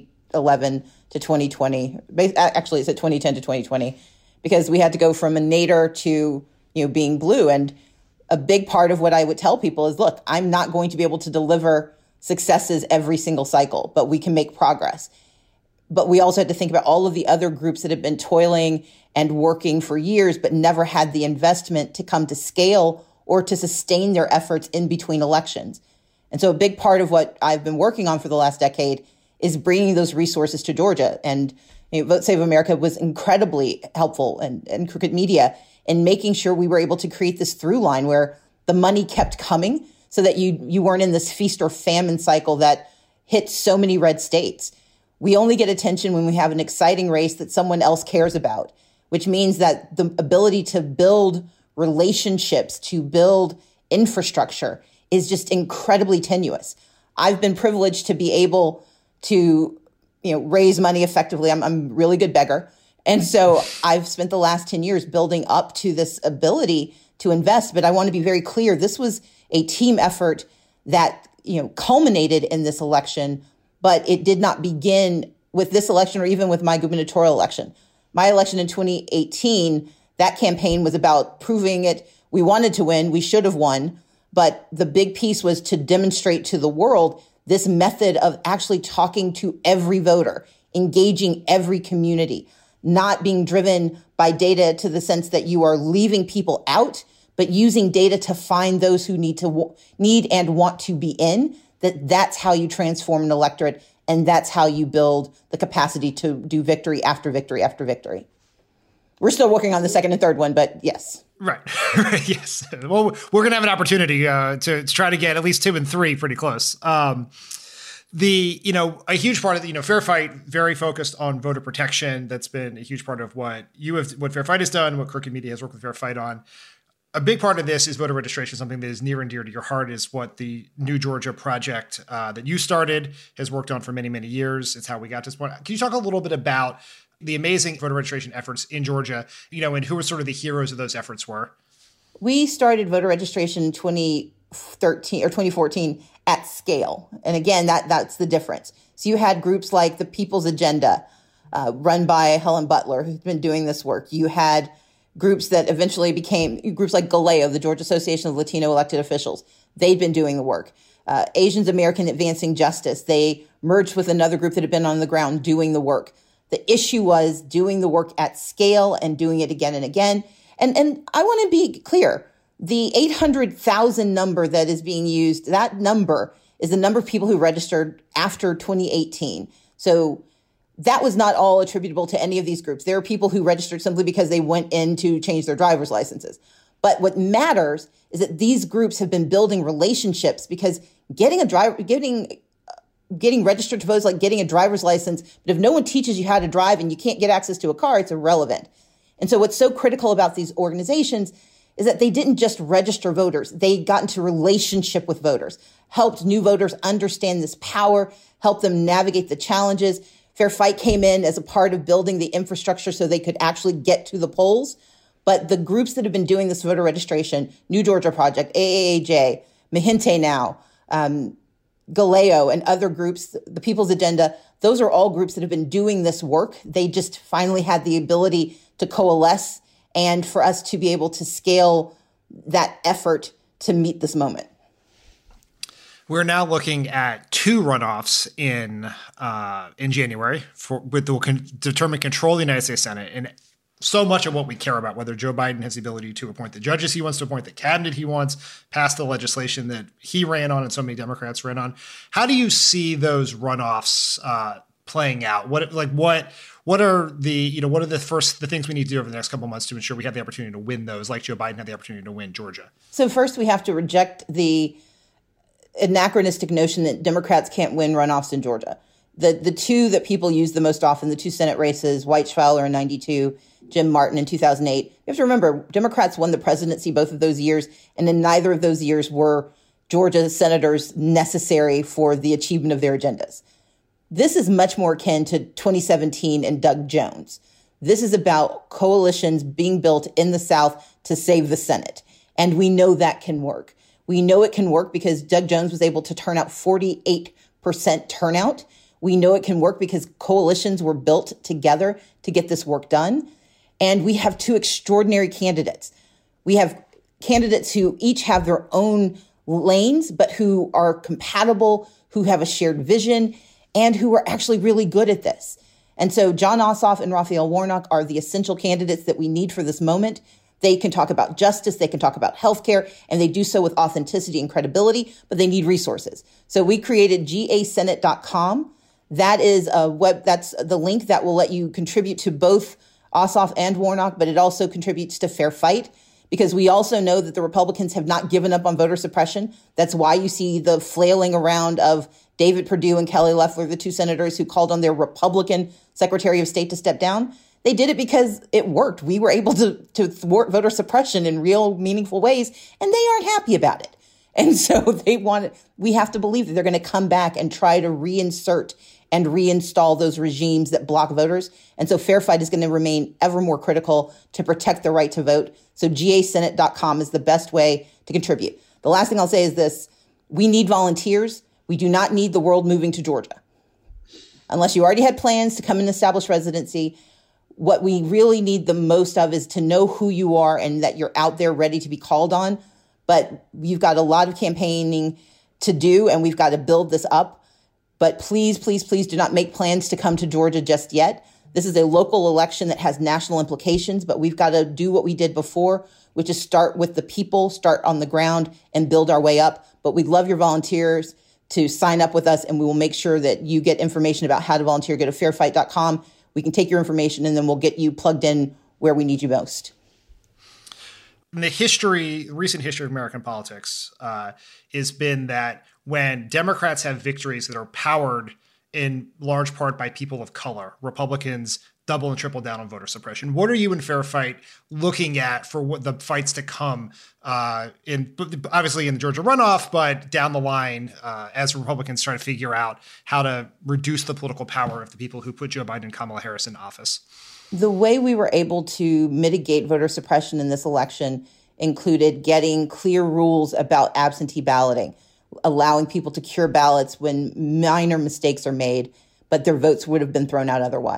2011 to 2020. Actually, it's at 2010 to 2020, because we had to go from a nadir to being blue. And a big part of what I would tell people is, look, I'm not going to be able to deliver successes every single cycle, but we can make progress. But we also had to think about all of the other groups that have been toiling and working for years, but never had the investment to come to scale or to sustain their efforts in between elections. And so a big part of what I've been working on for the last decade is bringing those resources to Georgia. And Vote Save America was incredibly helpful, and Crooked Media, in making sure we were able to create this through line where the money kept coming so that you weren't in this feast or famine cycle that hit so many red states. We only get attention when we have an exciting race that someone else cares about, which means that the ability to build relationships, to build infrastructure is just incredibly tenuous. I've been privileged to be able to, raise money effectively. I'm a really good beggar. And so I've spent the last 10 years building up to this ability to invest. But I want to be very clear. This was a team effort that, culminated in this election, but it did not begin with this election or even with my gubernatorial election. My election in 2018, that campaign was about proving it. We wanted to win. We should have won. But the big piece was to demonstrate to the world this method of actually talking to every voter, engaging every community, not being driven by data to the sense that you are leaving people out, but using data to find those who need and want to be in. That's how you transform an electorate, and that's how you build the capacity to do victory after victory after victory. We're still working on the second and third one, but yes. Right. Yes. Well, we're going to have an opportunity to try to get at least 2 and 3 pretty close. A huge part of Fair Fight, very focused on voter protection. That's been a huge part of what Fair Fight has done, what Crooked Media has worked with Fair Fight on. A big part of this is voter registration. Something that is near and dear to your heart is what the New Georgia Project that you started has worked on for many, many years. It's how we got to this point. Can you talk a little bit about the amazing voter registration efforts in Georgia, and who were sort of the heroes of those efforts were? We started voter registration in 2013 or 2014 at scale. And again, that's the difference. So you had groups like the People's Agenda, run by Helen Butler, who's been doing this work. You had groups that eventually became groups like Galeo, the Georgia Association of Latino Elected Officials. They'd been doing the work. Asians American Advancing Justice, they merged with another group that had been on the ground doing the work. The issue was doing the work at scale and doing it again and again. And I want to be clear, the 800,000 number that is being used, that number is the number of people who registered after 2018. So that was not all attributable to any of these groups. There are people who registered simply because they went in to change their driver's licenses. But what matters is that these groups have been building relationships, because getting registered to vote is like getting a driver's license. But if no one teaches you how to drive and you can't get access to a car, it's irrelevant. And so what's so critical about these organizations is that they didn't just register voters. They got into relationship with voters, helped new voters understand this power, helped them navigate the challenges. Fair Fight came in as a part of building the infrastructure so they could actually get to the polls. But the groups that have been doing this voter registration, New Georgia Project, AAAJ, Mahinte Now, Galeo, and other groups, the People's Agenda, those are all groups that have been doing this work. They just finally had the ability to coalesce and for us to be able to scale that effort to meet this moment. We're now looking at 2 runoffs in January that will determine control of the United States Senate. And so much of what we care about, whether Joe Biden has the ability to appoint the judges he wants to appoint, the cabinet he wants, pass the legislation that he ran on and so many Democrats ran on. How do you see those runoffs playing out? What are the things we need to do over the next couple of months to ensure we have the opportunity to win those, like Joe Biden had the opportunity to win Georgia? So first, we have to reject the anachronistic notion that Democrats can't win runoffs in Georgia. The 2 that people use the most often, the 2 Senate races, White Fowler in 92, Jim Martin in 2008. You have to remember, Democrats won the presidency both of those years, and in neither of those years were Georgia senators necessary for the achievement of their agendas. This is much more akin to 2017 and Doug Jones. This is about coalitions being built in the South to save the Senate. And we know that can work. We know it can work because Doug Jones was able to turn out 48% turnout. We know it can work because coalitions were built together to get this work done. And we have 2 extraordinary candidates. We have candidates who each have their own lanes, but who are compatible, who have a shared vision, and who are actually really good at this. And so Jon Ossoff and Raphael Warnock are the essential candidates that we need for this moment. They can talk about justice, they can talk about healthcare, and they do so with authenticity and credibility, but they need resources. So we created gasenate.com. That is that's the link that will let you contribute to both Ossoff and Warnock, but it also contributes to Fair Fight, because we also know that the Republicans have not given up on voter suppression. That's why you see the flailing around of David Perdue and Kelly Loeffler, the 2 senators who called on their Republican Secretary of State to step down. They did it because it worked. We were able to thwart voter suppression in real, meaningful ways, and they aren't happy about it. And so we have to believe that they're going to come back and try to reinsert and reinstall those regimes that block voters. And so Fair Fight is going to remain ever more critical to protect the right to vote. So gasenate.com is the best way to contribute. The last thing I'll say is this: we need volunteers. We do not need the world moving to Georgia. Unless you already had plans to come and establish residency, what we really need the most of is to know who you are and that you're out there ready to be called on. But you've got a lot of campaigning to do, and we've got to build this up. But please, please, please do not make plans to come to Georgia just yet. This is a local election that has national implications, but we've got to do what we did before, which is start with the people, start on the ground, and build our way up. But we'd love your volunteers to sign up with us, and we will make sure that you get information about how to volunteer. Go to fairfight.com. We can take your information, and then we'll get you plugged in where we need you most. In the recent history of American politics has been that when Democrats have victories that are powered in large part by people of color, Republicans double and triple down on voter suppression. What are you in Fair Fight looking at for what the fights to come obviously in the Georgia runoff, but down the line as Republicans try to figure out how to reduce the political power of the people who put Joe Biden and Kamala Harris in office? The way we were able to mitigate voter suppression in this election included getting clear rules about absentee balloting, allowing people to cure ballots when minor mistakes are made, but their votes would have been thrown out otherwise.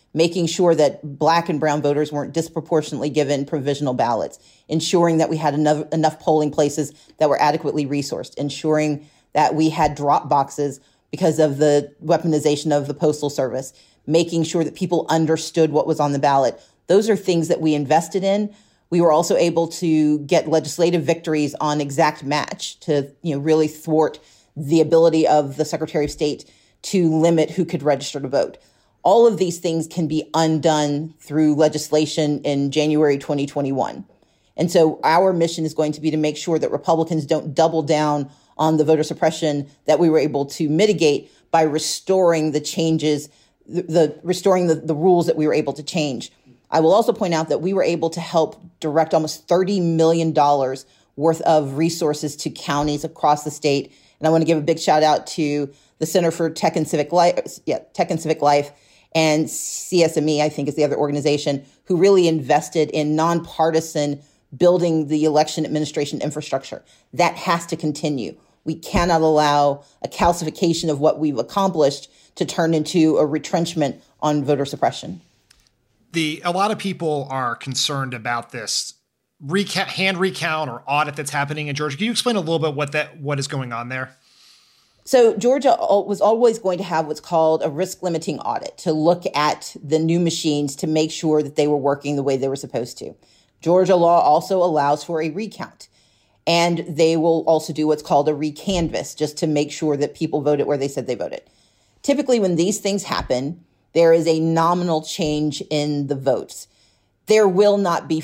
making sure that Black and brown voters weren't disproportionately given provisional ballots, ensuring that we had enough polling places that were adequately resourced, ensuring that we had drop boxes because of the weaponization of the Postal Service, making sure that people understood what was on the ballot. Those are things that we invested in. We were also able to get legislative victories on exact match to, really thwart the ability of the Secretary of State to limit who could register to vote. All of these things can be undone through legislation in January 2021. And so our mission is going to be to make sure that Republicans don't double down on the voter suppression that we were able to mitigate by restoring the changes, restoring the rules that we were able to change. I will also point out that we were able to help direct almost $30 million worth of resources to counties across the state. And I want to give a big shout out to the Center for Tech and Civic Life, and CSME, I think is the other organization, who really invested in nonpartisan building the election administration infrastructure. That has to continue. We cannot allow a calcification of what we've accomplished to turn into a retrenchment on voter suppression. A lot of people are concerned about this hand recount or audit that's happening in Georgia. Can you explain a little bit what is going on there? So Georgia was always going to have what's called a risk limiting audit to look at the new machines to make sure that they were working the way they were supposed to. Georgia law also allows for a recount, and they will also do what's called a recanvass just to make sure that people voted where they said they voted. Typically, when these things happen, there is a nominal change in the votes. There will not be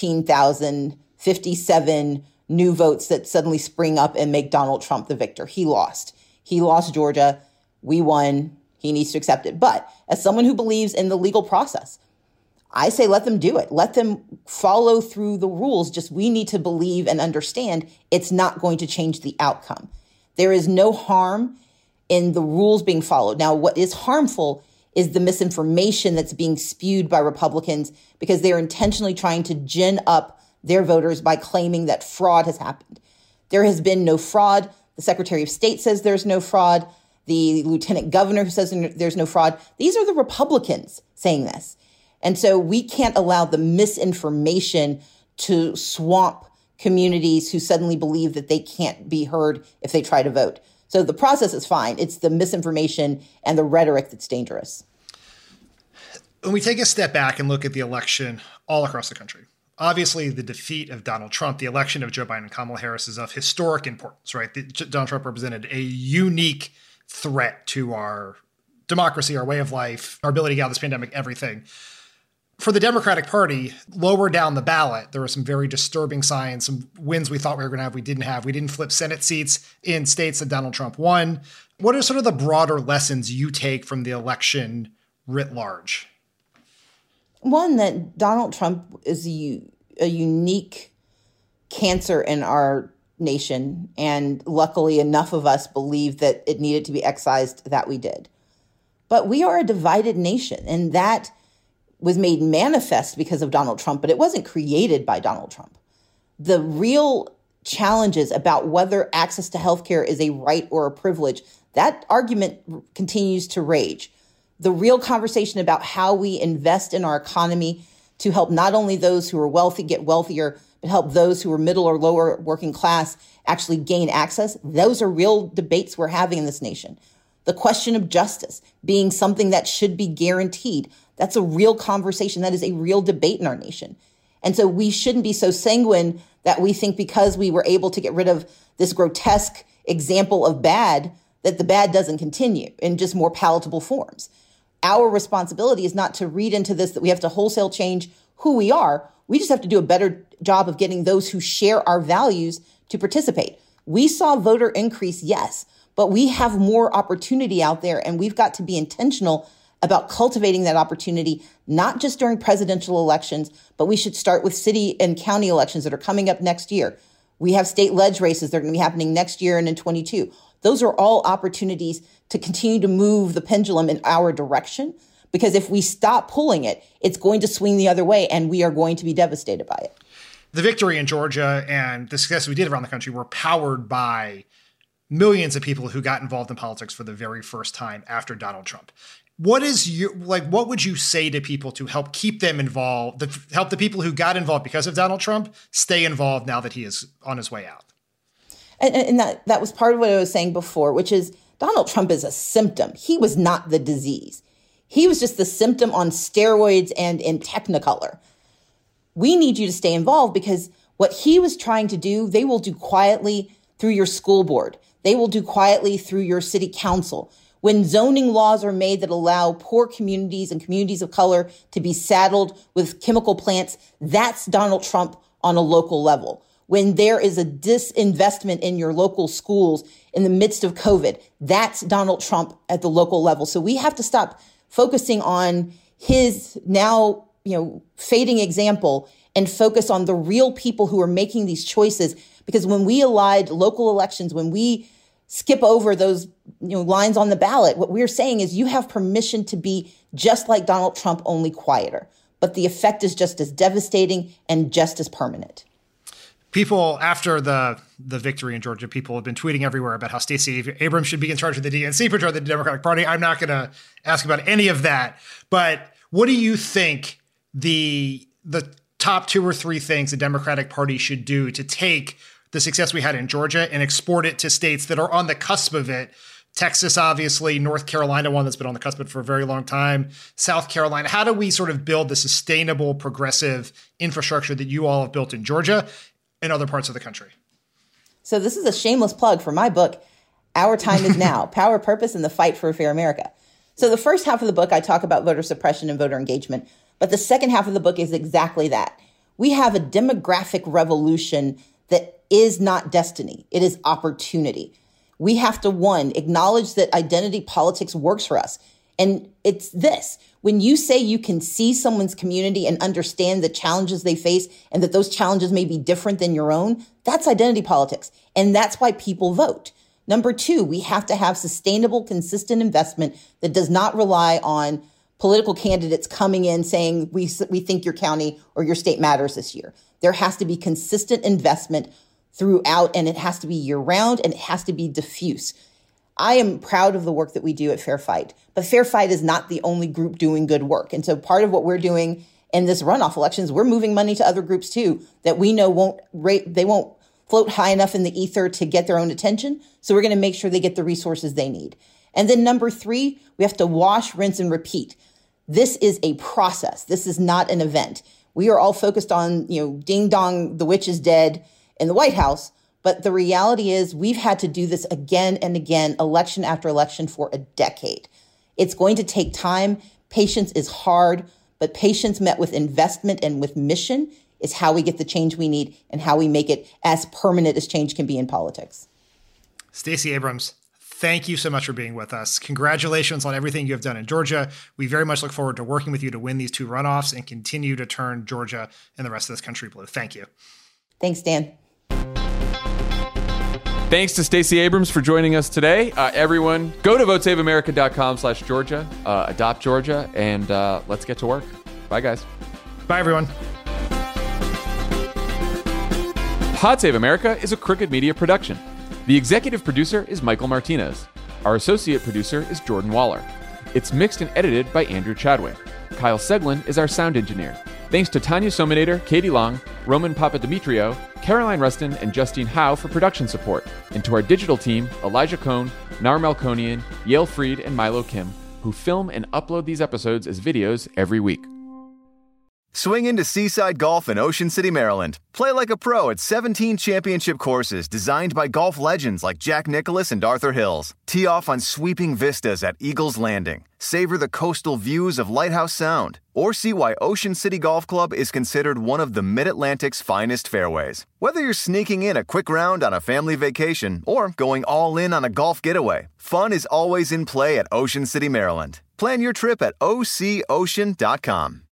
14,057 new votes that suddenly spring up and make Donald Trump the victor. He lost. He lost Georgia. We won. He needs to accept it. But as someone who believes in the legal process, I say let them do it. Let them follow through the rules. Just we need to believe and understand it's not going to change the outcome. There is no harm in the rules being followed. Now, what is harmful is the misinformation that's being spewed by Republicans because they're intentionally trying to gin up their voters by claiming that fraud has happened. There has been no fraud. The Secretary of State says there's no fraud. The Lieutenant Governor says there's no fraud. These are the Republicans saying this. And so we can't allow the misinformation to swamp communities who suddenly believe that they can't be heard if they try to vote. So the process is fine. It's the misinformation and the rhetoric that's dangerous. When we take a step back and look at the election all across the country, obviously the defeat of Donald Trump, the election of Joe Biden and Kamala Harris is of historic importance, right? Donald Trump represented a unique threat to our democracy, our way of life, our ability to get out of this pandemic, everything. For the Democratic Party, lower down the ballot, there were some very disturbing signs, some wins we thought we were going to have, we didn't have. We didn't flip Senate seats in states that Donald Trump won. What are sort of the broader lessons you take from the election writ large? One, that Donald Trump is a unique cancer in our nation, and luckily enough of us believed that it needed to be excised, that we did. But we are a divided nation, and that was made manifest because of Donald Trump, but it wasn't created by Donald Trump. The real challenges about whether access to healthcare is a right or a privilege, that argument continues to rage. The real conversation about how we invest in our economy to help not only those who are wealthy get wealthier, but help those who are middle or lower working class actually gain access, those are real debates we're having in this nation. The question of justice being something that should be guaranteed, that's a real conversation. That is a real debate in our nation. And so we shouldn't be so sanguine that we think because we were able to get rid of this grotesque example of bad, that the bad doesn't continue in just more palatable forms. Our responsibility is not to read into this that we have to wholesale change who we are. We just have to do a better job of getting those who share our values to participate. We saw voter increase, yes, but we have more opportunity out there, and we've got to be intentional about cultivating that opportunity, not just during presidential elections, but we should start with city and county elections that are coming up next year. We have state ledge races that are going to be happening next year and in 22. Those are all opportunities to continue to move the pendulum in our direction, because if we stop pulling it, it's going to swing the other way, and we are going to be devastated by it. The victory in Georgia and the success we did around the country were powered by millions of people who got involved in politics for the very first time after Donald Trump. what would you say to people to help keep them involved, help the people who got involved because of Donald Trump stay involved now that he is on his way out? And that was part of what I was saying before, which is Donald Trump is a symptom. He was not the disease. He was just the symptom on steroids and in Technicolor. We need you to stay involved because what he was trying to do, they will do quietly through your school board. They will do quietly through your city council. When zoning laws are made that allow poor communities and communities of color to be saddled with chemical plants, that's Donald Trump on a local level. When there is a disinvestment in your local schools in the midst of COVID, that's Donald Trump at the local level. So we have to stop focusing on his now, fading example and focus on the real people who are making these choices. Because when we elide local elections, when we skip over those lines on the ballot, what we're saying is you have permission to be just like Donald Trump, only quieter. But the effect is just as devastating and just as permanent. People, after the victory in Georgia, people have been tweeting everywhere about how Stacey Abrams should be in charge of the DNC, for the Democratic Party. I'm not going to ask about any of that. But what do you think the top 2 or 3 things the Democratic Party should do to take the success we had in Georgia and export it to states that are on the cusp of it? Texas, obviously, North Carolina, one that's been on the cusp of it for a very long time, South Carolina. How do we sort of build the sustainable, progressive infrastructure that you all have built in Georgia and other parts of the country? So this is a shameless plug for my book, Our Time Is Now, Power, Purpose, and the Fight for a Fair America. So the first half of the book, I talk about voter suppression and voter engagement. But the second half of the book is exactly that. We have a demographic revolution that is not destiny. It is opportunity. We have to, 1, acknowledge that identity politics works for us. And it's this. When you say you can see someone's community and understand the challenges they face and that those challenges may be different than your own, that's identity politics. And that's why people vote. Number 2, we have to have sustainable, consistent investment that does not rely on political candidates coming in saying, we think your county or your state matters this year. There has to be consistent investment throughout, and it has to be year round, and it has to be diffuse. I am proud of the work that we do at Fair Fight, but Fair Fight is not the only group doing good work. And so part of what we're doing in this runoff elections, we're moving money to other groups too that we know won't float high enough in the ether to get their own attention. So we're going to make sure they get the resources they need. And then number 3, we have to wash, rinse, and repeat. This is a process. This is not an event. We are all focused on, ding dong, the witch is dead in the White House. But the reality is we've had to do this again and again, election after election for a decade. It's going to take time. Patience is hard, but patience met with investment and with mission is how we get the change we need and how we make it as permanent as change can be in politics. Stacey Abrams, thank you so much for being with us. Congratulations on everything you have done in Georgia. We very much look forward to working with you to win these 2 runoffs and continue to turn Georgia and the rest of this country blue. Thank you. Thanks, Dan. Thanks to Stacey Abrams for joining us today. Everyone, go to votesaveamerica.com/Georgia, adopt Georgia, and let's get to work. Bye, guys. Bye, everyone. Pod Save America is a Crooked Media production. The executive producer is Michael Martinez. Our associate producer is Jordan Waller. It's mixed and edited by Andrew Chadwick. Kyle Seglin is our sound engineer. Thanks to Tanya Sominator, Katie Long, Roman Papadimitriou, Caroline Rustin, and Justine Howe for production support, and to our digital team, Elijah Cohn, Nar Melkonian, Yale Freed, and Milo Kim, who film and upload these episodes as videos every week. Swing into Seaside Golf in Ocean City, Maryland. Play like a pro at 17 championship courses designed by golf legends like Jack Nicklaus and Arthur Hills. Tee off on sweeping vistas at Eagles Landing. Savor the coastal views of Lighthouse Sound. Or see why Ocean City Golf Club is considered one of the Mid-Atlantic's finest fairways. Whether you're sneaking in a quick round on a family vacation or going all in on a golf getaway, fun is always in play at Ocean City, Maryland. Plan your trip at OCOcean.com.